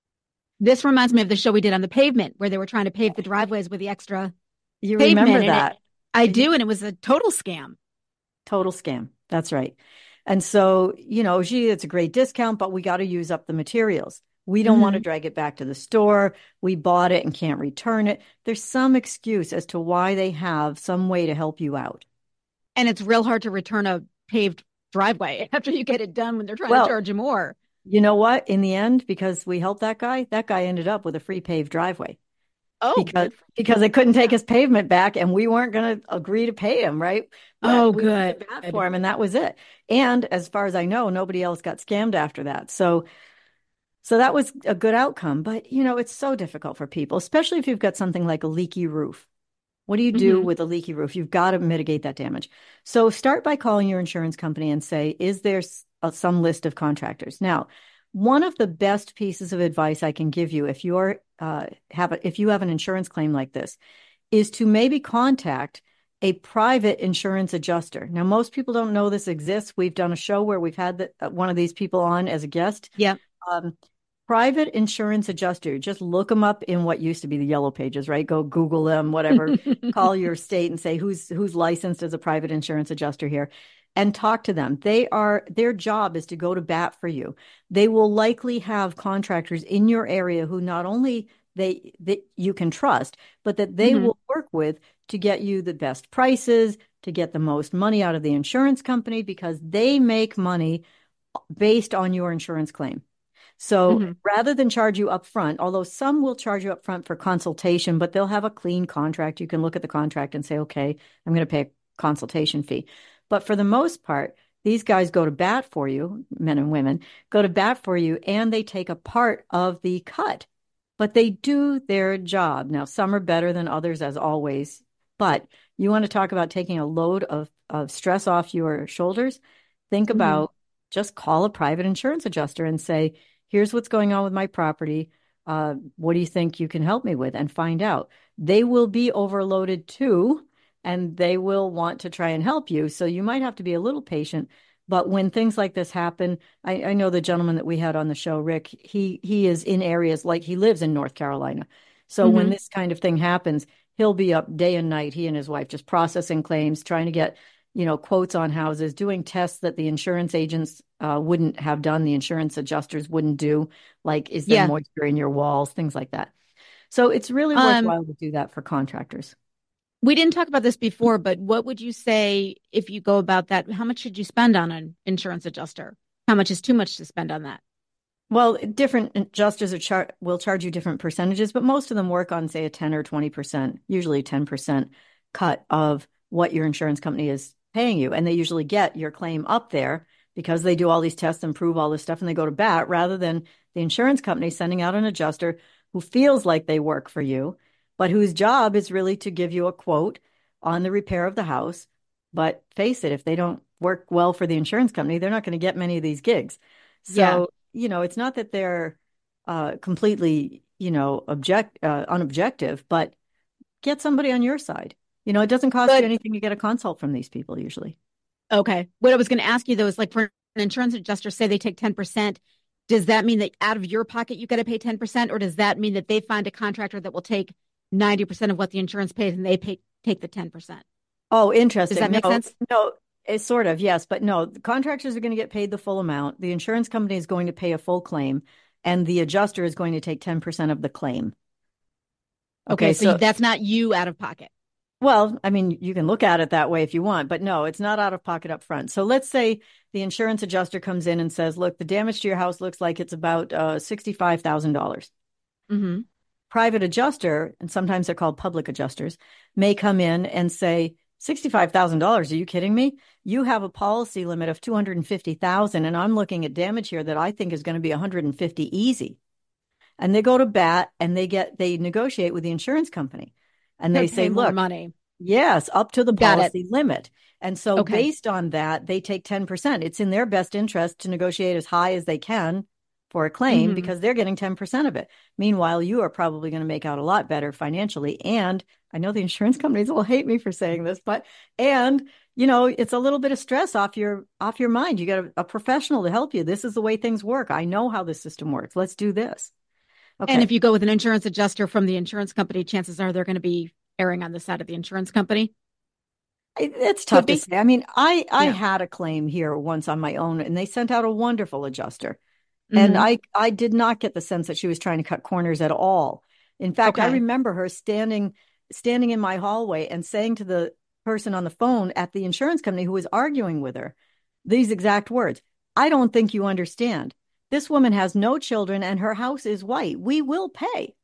This reminds me of the show we did on the pavement where they were trying to pave the driveways with the extra You pavement. remember and that? It, I do, and it was a total scam. Total scam. That's right. And so, you know, gee, it's a great discount, but we got to use up the materials. We don't Mm-hmm. want to drag it back to the store. We bought it and can't return it. There's some excuse as to why they have some way to help you out. And it's real hard to return a paved driveway after you get it done when they're trying Well, to charge you more. You know what? In the end, because we helped that guy, that guy ended up with a free paved driveway. Oh, because good for because you. they couldn't take his pavement back and we weren't going to agree to pay him, right? But Oh, we did good. that for him and that was it. And as far as I know, nobody else got scammed after that. So so that was a good outcome. But you know, it's so difficult for people, especially if you've got something like a leaky roof. What do you do Mm-hmm. with a leaky roof? You've got to mitigate that damage. So start by calling your insurance company and say, is there s- uh, some list of contractors? Now, one of the best pieces of advice I can give you if you're uh, have a, if you have an insurance claim like this is to maybe contact a private insurance adjuster. Now, most people don't know this exists. We've done a show where we've had the, uh, one of these people on as a guest. Yep. Um, private insurance adjuster. Just look them up in what used to be the yellow pages, right? Go Google them, whatever. Call your state and say who's who's licensed as a private insurance adjuster here, and talk to them. They are their job is to go to bat for you. They will likely have contractors in your area who not only they that you can trust, but that they Mm-hmm. will work with to get you the best prices, to get the most money out of the insurance company, because they make money based on your insurance claim. So Mm-hmm. rather than charge you up front, although some will charge you up front for consultation, but they'll have a clean contract. You can look at the contract and say, okay, I'm going to pay a consultation fee. But for the most part, these guys go to bat for you, men and women, go to bat for you, and they take a part of the cut. But they do their job. Now, some are better than others, as always. But you want to talk about taking a load of, of stress off your shoulders? Think Mm-hmm. about just call a private insurance adjuster and say, here's what's going on with my property. Uh, what do you think you can help me with? And find out. They will be overloaded too, and they will want to try and help you. So you might have to be a little patient. But when things like this happen, I, I know the gentleman that we had on the show, Rick, he he is in areas like he lives in North Carolina. So Mm-hmm. when this kind of thing happens, he'll be up day and night, he and his wife, just processing claims, trying to get, you know, quotes on houses, doing tests that the insurance agents uh, wouldn't have done, the insurance adjusters wouldn't do, like is there Yeah. moisture in your walls, things like that. So it's really Um, worthwhile to do that for contractors. we didn't talk about this before, but what would you say if you go about that? How much should you spend on an insurance adjuster? How much is too much to spend on that? Well, different adjusters are char- will charge you different percentages, but most of them work on, say, a ten or twenty percent, usually ten percent cut of what your insurance company is paying you. And they usually get your claim up there because they do all these tests and prove all this stuff and they go to bat, rather than the insurance company sending out an adjuster who feels like they work for you, but whose job is really to give you a quote on the repair of the house. But face it, if they don't work well for the insurance company, they're not going to get many of these gigs. So, yeah. you know, it's not that they're uh, completely, you know, object uh, unobjective, but get somebody on your side. You know, it doesn't cost but, you anything to get a consult from these people usually. Okay. What I was going to ask you, though, is like for an insurance adjuster, say they take ten percent. Does that mean that out of your pocket, you got to pay ten percent? Or does that mean that they find a contractor that will take ninety percent of what the insurance pays and they pay, take the ten percent? Oh, interesting. Does that make no, sense? No, it's sort of, yes. But no, the contractors are going to get paid the full amount. The insurance company is going to pay a full claim, and the adjuster is going to take ten percent of the claim. Okay, okay so, so that's not you out of pocket. Well, I mean, you can look at it that way if you want, but no, it's not out of pocket up front. So let's say the insurance adjuster comes in and says, look, the damage to your house looks like it's about uh, sixty-five thousand dollars. Mm-hmm. Private adjuster, and sometimes they're called public adjusters, may come in and say, sixty-five thousand dollars, are you kidding me? You have a policy limit of two hundred fifty thousand dollars, and I'm looking at damage here that I think is going to be one hundred fifty easy. And they go to bat and they get, they negotiate with the insurance company. And They're they say, more look, money. Yes, up to the Got policy it. limit. And so okay. based on that, they take ten percent. It's in their best interest to negotiate as high as they can for a claim mm-hmm. because they're getting ten percent of it. Meanwhile, you are probably going to make out a lot better financially. And I know the insurance companies will hate me for saying this, but, and, you know, it's a little bit of stress off your, off your mind. You got a, a professional to help you. This is the way things work. I know how the system works. Let's do this. Okay. And if you go with an insurance adjuster from the insurance company, chances are they're going to be erring on the side of the insurance company. It's tough to say. I mean, I, I yeah. had a claim here once on my own, and they sent out a wonderful adjuster. Mm-hmm. And I, I did not get the sense that she was trying to cut corners at all. In fact, okay. I remember her standing, standing in my hallway and saying to the person on the phone at the insurance company who was arguing with her these exact words. I don't think you understand. This woman has no children and her house is white. We will pay.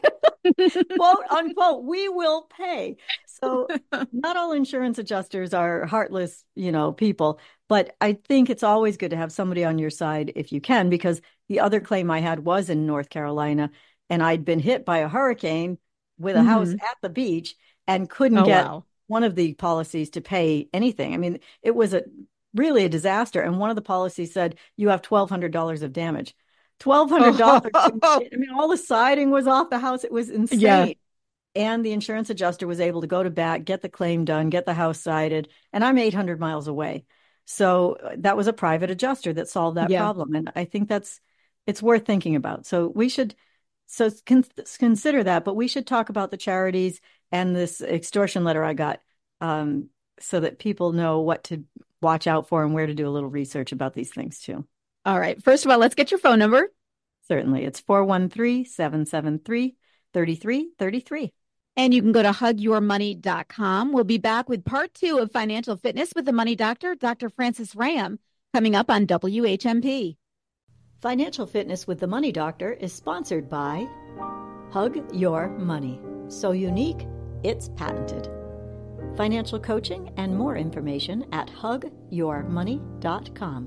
Quote unquote, we will pay. So not all insurance adjusters are heartless, you know, people, but I think it's always good to have somebody on your side if you can, because the other claim I had was in North Carolina and I'd been hit by a hurricane with a mm-hmm. house at the beach and couldn't oh, get wow. one of the policies to pay anything. I mean, it was a really a disaster. And one of the policies said, you have twelve hundred dollars of damage. twelve hundred dollars. I mean, all the siding was off the house. It was insane. Yeah. And the insurance adjuster was able to go to bat, get the claim done, get the house sided. And I'm eight hundred miles away. So that was a private adjuster that solved that yeah. problem. And I think that's, it's worth thinking about. So we should, so con- consider that, but we should talk about the charities and this extortion letter I got um, so that people know what to watch out for and where to do a little research about these things too. All right. First of all, let's get your phone number. Certainly. It's four one three, seven seven three, three three three three. And you can go to hug your money dot com. We'll be back with part two of Financial Fitness with the Money Doctor, Doctor Francis Ram, coming up on W H M P. Financial Fitness with the Money Doctor is sponsored by Hug Your Money. So unique, it's patented. Financial coaching and more information at hug your money dot com.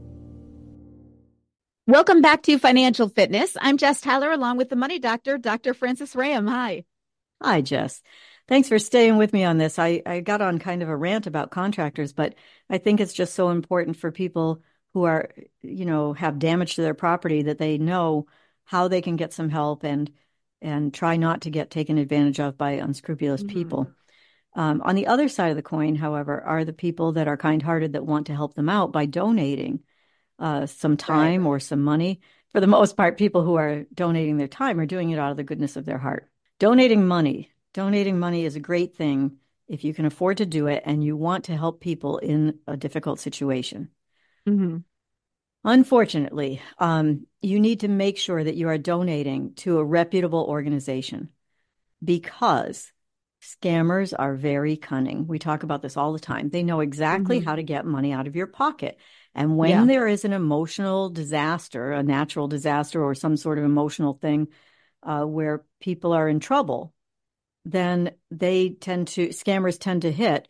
Welcome back to Financial Fitness. I'm Jess Tyler, along with the Money Doctor, Doctor Francis Ram. Hi. Hi, Jess. Thanks for staying with me on this. I, I got on kind of a rant about contractors, but I think it's just so important for people who are, you know, have damage to their property that they know how they can get some help and and try not to get taken advantage of by unscrupulous mm-hmm. people. Um, on the other side of the coin, however, are the people that are kind-hearted that want to help them out by donating uh, some time right. or some money. For the most part, people who are donating their time are doing it out of the goodness of their heart. Donating money. Donating money is a great thing if you can afford to do it and you want to help people in a difficult situation. Mm-hmm. Unfortunately, um, you need to make sure that you are donating to a reputable organization because scammers are very cunning. We talk about this all the time. They know exactly mm-hmm. how to get money out of your pocket. And when yeah. there is an emotional disaster, a natural disaster or some sort of emotional thing uh, where people are in trouble, then they tend to, scammers tend to hit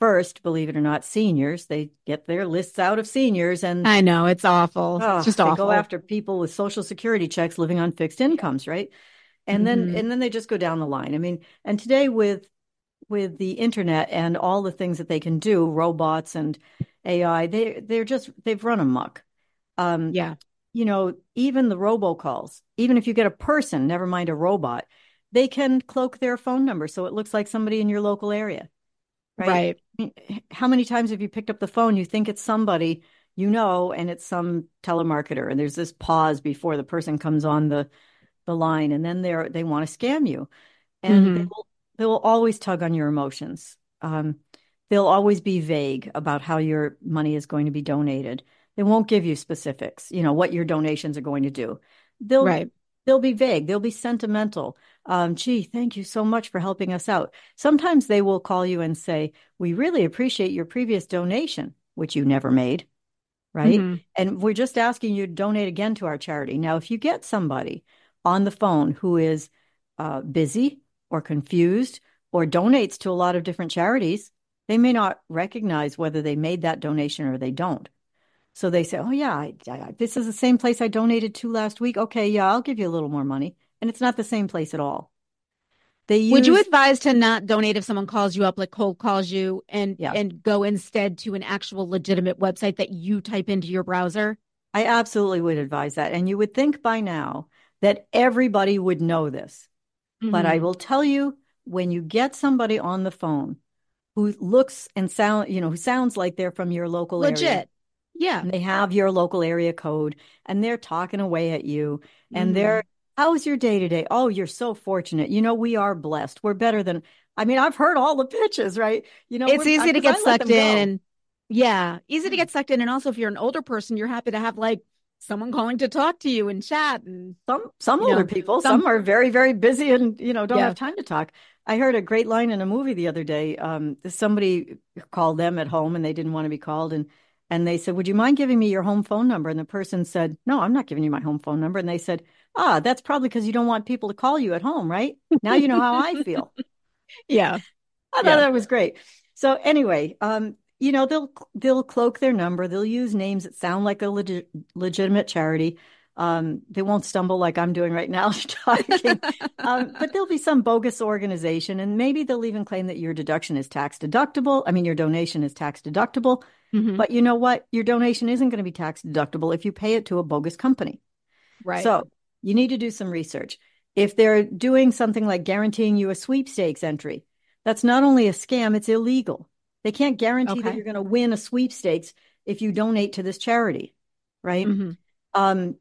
first, believe it or not, seniors. They get their lists out of seniors, and I know it's awful. oh, It's just they awful. go after people with Social Security checks living on fixed incomes, right? And then Mhm. and then they just go down the line. I mean, and today with with the internet and all the things that they can do, robots and A I, they they're just they've run amok. Um, Yeah. you know, even the robocalls, even if you get a person, never mind a robot, they can cloak their phone number so it looks like somebody in your local area, right? Right. I mean, how many times have you picked up the phone, you think it's somebody you know, and it's some telemarketer, and there's this pause before the person comes on the the line, and then they're they want to scam you, and they Hmm. will they will always tug on your emotions. Um, they'll always be vague about how your money is going to be donated. They won't give you specifics, you know, what your donations are going to do. They'll Right. they'll be vague. They'll be sentimental. Um, gee, thank you so much for helping us out. Sometimes they will call you and say, "We really appreciate your previous donation, which you never made." Right? Hmm. And we're just asking you to donate again to our charity. Now, if you get somebody on the phone who is uh, busy or confused or donates to a lot of different charities, they may not recognize whether they made that donation or they don't. So they say, "Oh, yeah, I, I, this is the same place I donated to last week. Okay, yeah, I'll give you a little more money." And it's not the same place at all. They Would you use, advise to not donate if someone calls you up, like cold calls you, and yeah, and go instead to an actual legitimate website that you type into your browser? I absolutely would advise that. And you would think by now that everybody would know this. But I Hmm. will tell you, when you get somebody on the phone who looks and sound, you know, who sounds like they're from your local area, Legit. Yeah. and they have your local area code, and they're talking away at you, and they're, Hmm. how's your day today? Oh, you're so fortunate. You know, we are blessed. We're better than, I mean, I've heard all the pitches, right? You know, It's we're, easy to because get I let sucked them in, go. and yeah, easy to Yeah. get sucked in. And also, if you're an older person, you're happy to have like someone calling to talk to you and chat, and Some some you older know, people, some some are very, very busy and, you know, don't yeah. have time to talk. I heard a great line in a movie the other day. Um, somebody called them at home and they didn't want to be called, and and they said, "Would you mind giving me your home phone number?" And the person said, "No, I'm not giving you my home phone number." And they said, "Ah, that's probably because you don't want people to call you at home, right? Now you know how I feel." Yeah. I thought Yeah. that was great. So anyway, um, you know, they'll they'll cloak their number. They'll use names that sound like a legit, legitimate charity. Um, they won't stumble like I'm doing right now talking. Um, but there'll be some bogus organization, and maybe they'll even claim that your deduction is tax deductible. I mean, your donation is tax deductible. Hmm. But you know what? Your donation isn't going to be tax deductible if you pay it to a bogus company. Right. So you need to do some research. If they're doing something like guaranteeing you a sweepstakes entry, that's not only a scam, it's illegal. They can't guarantee that Okay. you're going to win a sweepstakes if you donate to this charity, right? Hmm. Um,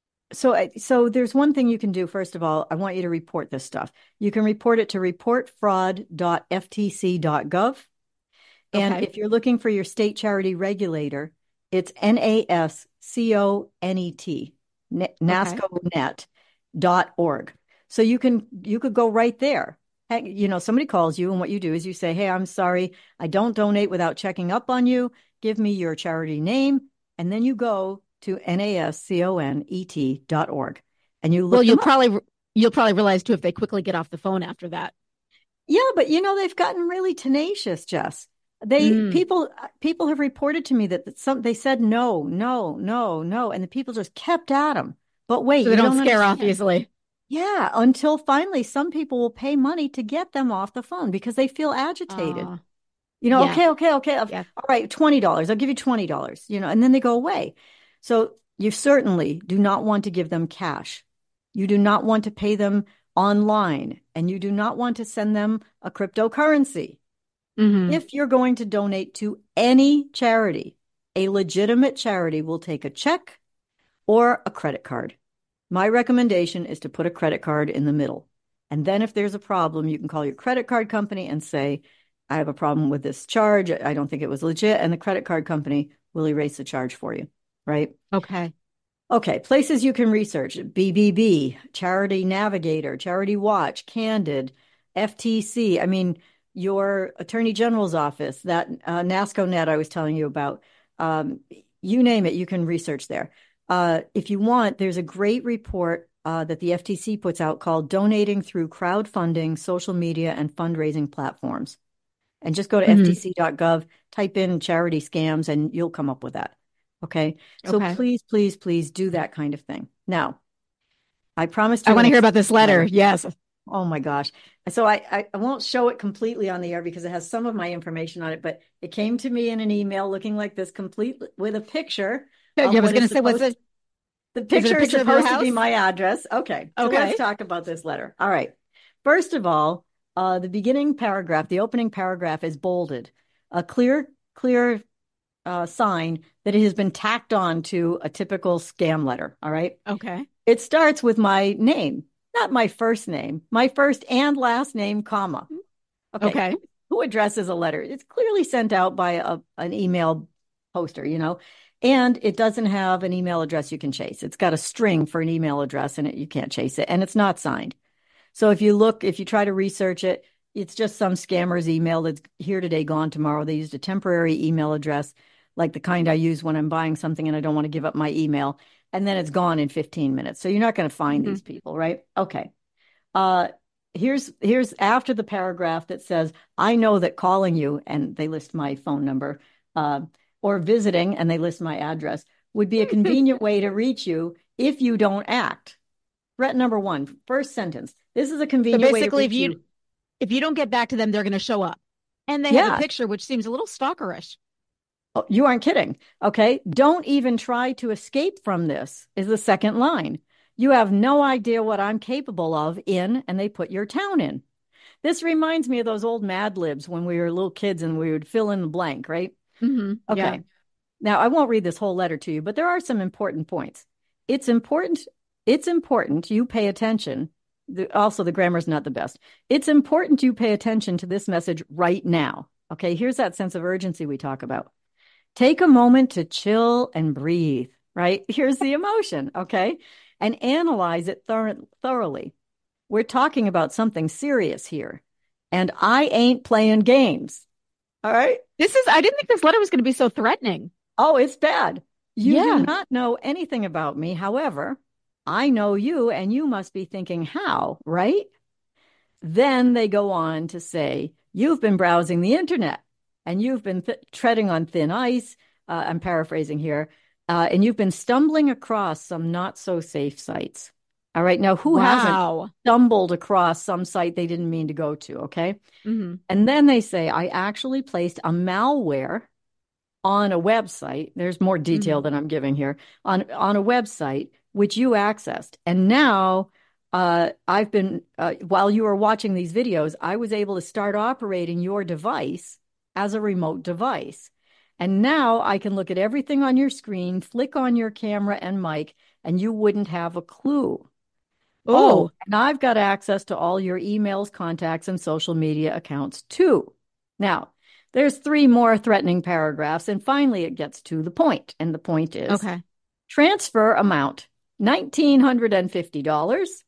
so, so there's one thing you can do. First of all, I want you to report this stuff. You can report it to report fraud dot f t c dot gov. And Okay. if you're looking for your state charity regulator, it's N A S C O N E T, Okay. nasconet dot org. So you can you could go right there. Heck, you know, somebody calls you, and what you do is you say, "Hey, I'm sorry, I don't donate without checking up on you. Give me your charity name." And then you go to N A S C O N E T dot org and you Well, look you'll them up. probably you'll probably realize too if they quickly get off the phone after that. Yeah, but you know, they've gotten really tenacious, Jess. They Mm. people people have reported to me that, that some they said no, no, no, no, and the people just kept at them. But wait, So they you don't don't scare off understand. easily. Yeah, until finally some people will pay money to get them off the phone because they feel agitated. Uh, You know, yeah. okay, okay, okay. All Yeah. right, twenty dollars. I'll give you twenty dollars, you know, and then they go away. So you certainly do not want to give them cash. You do not want to pay them online, and you do not want to send them a cryptocurrency. Hmm. If you're going to donate to any charity, a legitimate charity will take a check or a credit card. My recommendation is to put a credit card in the middle. And then if there's a problem, you can call your credit card company and say, "I have a problem with this charge. I don't think it was legit." And the credit card company will erase the charge for you, right? Okay. Okay, places you can research: B B B, Charity Navigator, Charity Watch, Candid, F T C. I mean, your Attorney General's office, that uh, NASCOnet I was telling you about. Um, you name it, you can research there. Uh, if you want, there's a great report uh, that the F T C puts out called Donating Through Crowdfunding, Social Media, and Fundraising Platforms. And just go to Mhm. F T C dot gov, type in charity scams, and you'll come up with that. Okay. So Okay. please, please, please do that kind of thing. Now, I promised I you want an to hear about extended this letter. Yes. Oh my gosh. So I, I, I won't show it completely on the air because it has some of my information on it, but it came to me in an email looking like this, complete with a picture Yeah, of I was what going is to say, what's supposed it? the Is it a picture is picture of your supposed to be house? my address. Okay. So let's Okay. talk about this letter. All right. First of all, uh, the beginning paragraph, the opening paragraph is bolded, a clear, clear uh, sign that it has been tacked on to a typical scam letter. All right. Okay. It starts with my name, not my first name, my first and last name, comma. Okay. Okay. Who addresses a letter? It's clearly sent out by a, an email poster, you know, and it doesn't have an email address you can chase. It's got a string for an email address and it, you can't chase it, and it's not signed. So if you look, if you try to research it, it's just some scammer's email that's here today, gone tomorrow. They used a temporary email address, like the kind I use when I'm buying something and I don't want to give up my email, and then it's gone in fifteen minutes. So you're not going to find Mhm. these people, right? Okay. Uh, here's here's after the paragraph that says, I know that calling you, and they list my phone number, uh, or visiting, and they list my address, would be a convenient way to reach you if you don't act. Threat number one, first sentence. This is a So convenient way to basically, if reach you you. if you don't get back to them, they're going to show up. And they have a Yeah. picture, which seems a little stalkerish. Oh, you aren't kidding. Okay. Don't even try to escape from this, is the second line. You have no idea what I'm capable of in, and they put your town in. This reminds me of those old Mad Libs when we were little kids and we would fill in the blank, right? Mm-hmm. Okay. Yeah. Now, I won't read this whole letter to you, but there are some important points. It's important. It's important you pay attention. The, also, the grammar is not the best. It's important you pay attention to this message right now. Okay. Here's that sense of urgency we talk about. Take a moment to chill and breathe, right? Here's the emotion. Okay. And analyze it thor- thoroughly. We're talking about something serious here. And I ain't playing games. All right. This is, I didn't think this letter was going to be so threatening. Oh, it's bad. You Yeah. do not know anything about me. However, I know you, and you must be thinking, how, right? Then they go on to say, you've been browsing the internet and you've been th- treading on thin ice. Uh, I'm paraphrasing here. Uh, and you've been stumbling across some not so safe sites. All right. Now, who hasn't Wow. stumbled across some site they didn't mean to go to? Okay. Mm-hmm. And then they say, I actually placed a malware on a website. There's more detail Mm-hmm. than I'm giving here on, on a website, which you accessed. And now uh, I've been, uh, while you were watching these videos, I was able to start operating your device as a remote device. And now I can look at everything on your screen, flick on your camera and mic, and you wouldn't have a clue. Oh, Oh, and I've got access to all your emails, contacts, and social media accounts too. Now, there's three more threatening paragraphs, and finally it gets to the point. And the point is, okay. transfer amount one thousand nine hundred fifty dollars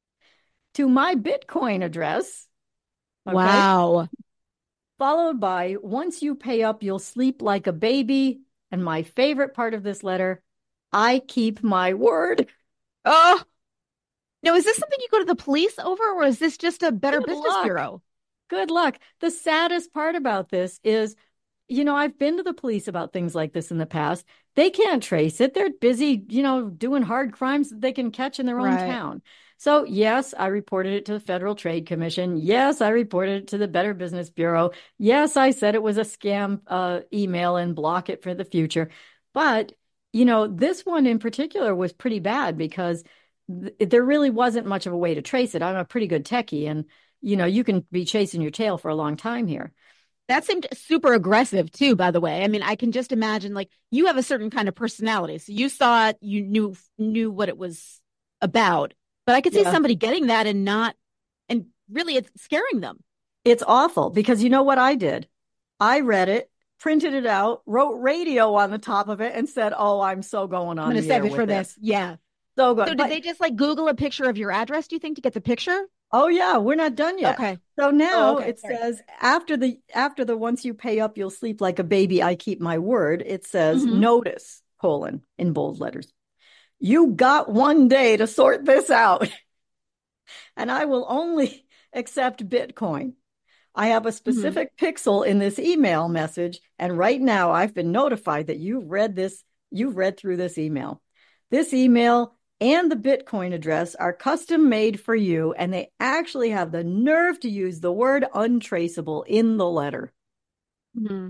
to my Bitcoin address. Okay? Wow. Followed by, once you pay up, you'll sleep like a baby. And my favorite part of this letter, I keep my word. Oh, now is this something you go to the police over, or is this just a Better Good Business luck. Bureau? Good luck. The saddest part about this is, you know, I've been to the police about things like this in the past. They can't trace it. They're busy, you know, doing hard crimes that they can catch in their own Right. town. So, yes, I reported it to the Federal Trade Commission. Yes, I reported it to the Better Business Bureau. Yes, I said it was a scam uh, email and block it for the future. But, you know, this one in particular was pretty bad because th- there really wasn't much of a way to trace it. I'm a pretty good techie, and, you know, you can be chasing your tail for a long time here. That seemed super aggressive too, by the way. I mean, I can just imagine, like, you have a certain kind of personality. So you saw it, you knew knew what it was about. But I could see Yeah. somebody getting that and not, and really it's scaring them. It's awful because you know what I did? I read it, printed it out, wrote radio on the top of it, and said, "Oh, I'm so going I'm on going to the save air it with for this." this. Yeah. So good. So did But they just like Google a picture of your address, do you think, to get the picture? oh yeah, we're not done yet. Okay. So now Oh, okay. it Sorry. says after the after the once you pay up, you'll sleep like a baby. I keep my word. It says Mhm. notice colon in bold letters. You got one day to sort this out, and I will only accept Bitcoin. I have a specific mm-hmm. pixel in this email message, and right now I've been notified that you've read this, you've read through this email. This email and the Bitcoin address are custom made for you, and they actually have the nerve to use the word untraceable in the letter. Mm-hmm.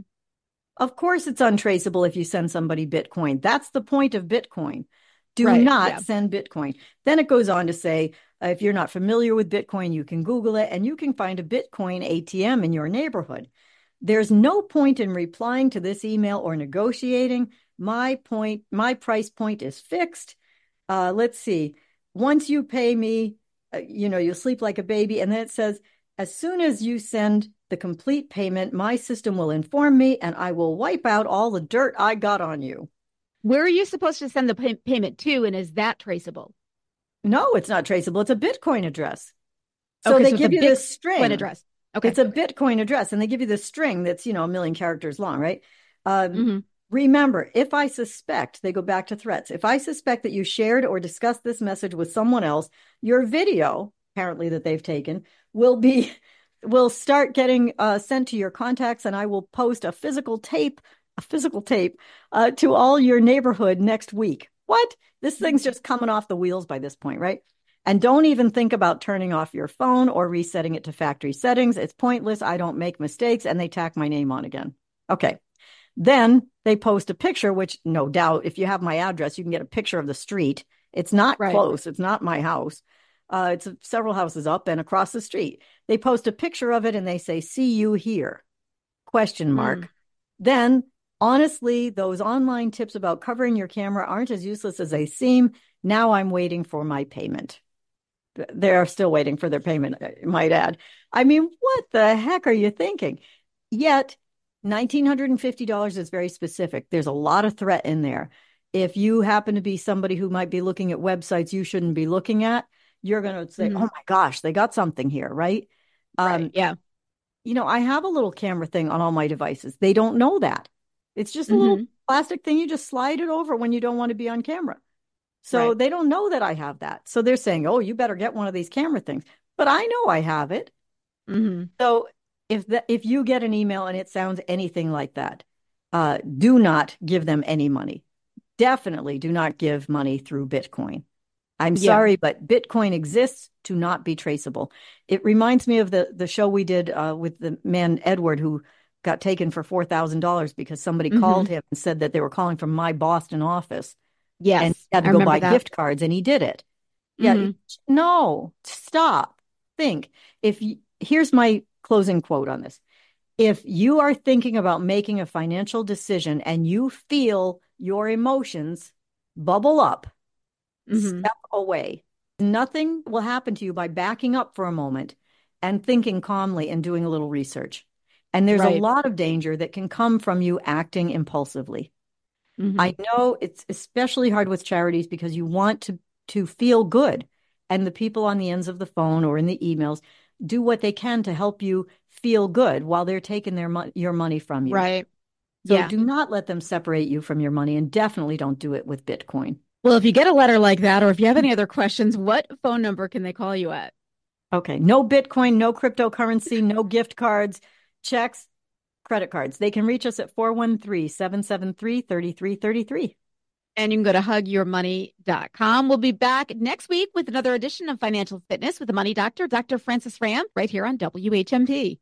Of course it's untraceable if you send somebody Bitcoin. That's the point of Bitcoin. Do right, not yeah. send Bitcoin. Then it goes on to say, uh, if you're not familiar with Bitcoin, you can Google it and you can find a Bitcoin A T M in your neighborhood. There's no point in replying to this email or negotiating. My point, my price point is fixed. Uh, let's see. Once you pay me, uh, you know, you'll sleep like a baby. And then it says, as soon as you send the complete payment, my system will inform me and I will wipe out all the dirt I got on you. Where are you supposed to send the pay- payment to, and is that traceable? No, it's not traceable. It's a Bitcoin address. So okay, they so give you Bit- this string. Bitcoin address. Okay. It's a Bitcoin address, and they give you this string that's, you know, a million characters long, right? Um, mm-hmm. Remember, if I suspect, they go back to threats. If I suspect that you shared or discussed this message with someone else, your video, apparently that they've taken, will be, will start getting uh, sent to your contacts, and I will post a physical tape a physical tape uh, to all your neighborhood next week. What? This thing's just coming off the wheels by this point, right? And don't even think about turning off your phone or resetting it to factory settings. It's pointless. I don't make mistakes, and they tack my name on again. Okay. Then they post a picture, which no doubt, if you have my address, you can get a picture of the street. It's not right. close. It's not my house. Uh, it's several houses up and across the street. They post a picture of it and they say, see you here, question mark. Mm. Then honestly, those online tips about covering your camera aren't as useless as they seem. Now I'm waiting for my payment. They're still waiting for their payment, I might add. I mean, what the heck are you thinking? Yet, one thousand nine hundred fifty dollars is very specific. There's a lot of threat in there. If you happen to be somebody who might be looking at websites you shouldn't be looking at, you're going to say, mm-hmm. oh my gosh, they got something here, right? Right. Um, yeah. You know, I have a little camera thing on all my devices. They don't know that. It's just a mm-hmm. little plastic thing. You just slide it over when you don't want to be on camera. So right. they don't know that I have that. So they're saying, oh, you better get one of these camera things. But I know I have it. Mm-hmm. So if the, if you get an email and it sounds anything like that, uh, do not give them any money. Definitely do not give money through Bitcoin. I'm yeah. sorry, but Bitcoin exists to not be traceable. It reminds me of the, the show we did uh, with the man, Edward, who got taken for four thousand dollars because somebody mm-hmm. called him and said that they were calling from my Boston office. Yes. And he had to I go buy that. gift cards, and he did it. Yeah. Mm-hmm. No, stop. Think. If you, here's my closing quote on this. If you are thinking about making a financial decision and you feel your emotions bubble up, mm-hmm. step away. Nothing will happen to you by backing up for a moment and thinking calmly and doing a little research. And there's right. a lot of danger that can come from you acting impulsively. Mm-hmm. I know it's especially hard with charities because you want to, to feel good. And the people on the ends of the phone or in the emails do what they can to help you feel good while they're taking their mo- your money from you. Right. So yeah. do not let them separate you from your money, and definitely don't do it with Bitcoin. Well, if you get a letter like that, or if you have any other questions, what phone number can they call you at? Okay. No Bitcoin, no cryptocurrency, no gift cards, checks, credit cards. They can reach us at four one three, seven seven three, three three three three. And you can go to hug your money dot com. We'll be back next week with another edition of Financial Fitness with the Money Doctor, Doctor Francis Ram, right here on W H M P.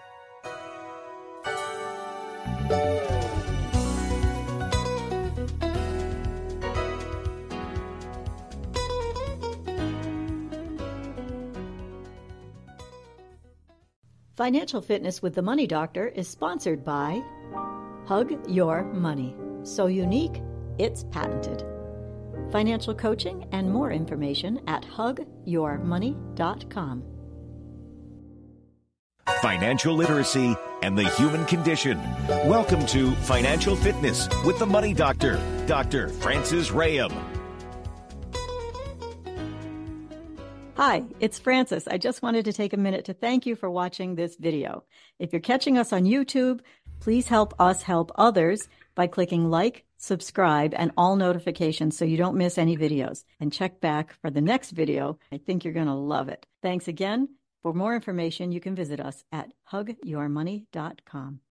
Financial Fitness with the Money Doctor is sponsored by Hug Your Money. So unique, it's patented. Financial coaching and more information at hug your money dot com. Financial literacy and the human condition. Welcome to Financial Fitness with the Money Doctor, Doctor Francis Ram. Hi, it's Francis. I just wanted to take a minute to thank you for watching this video. If you're catching us on YouTube, please help us help others by clicking like, subscribe, and all notifications so you don't miss any videos. And check back for the next video. I think you're going to love it. Thanks again. For more information, you can visit us at hug your money dot com.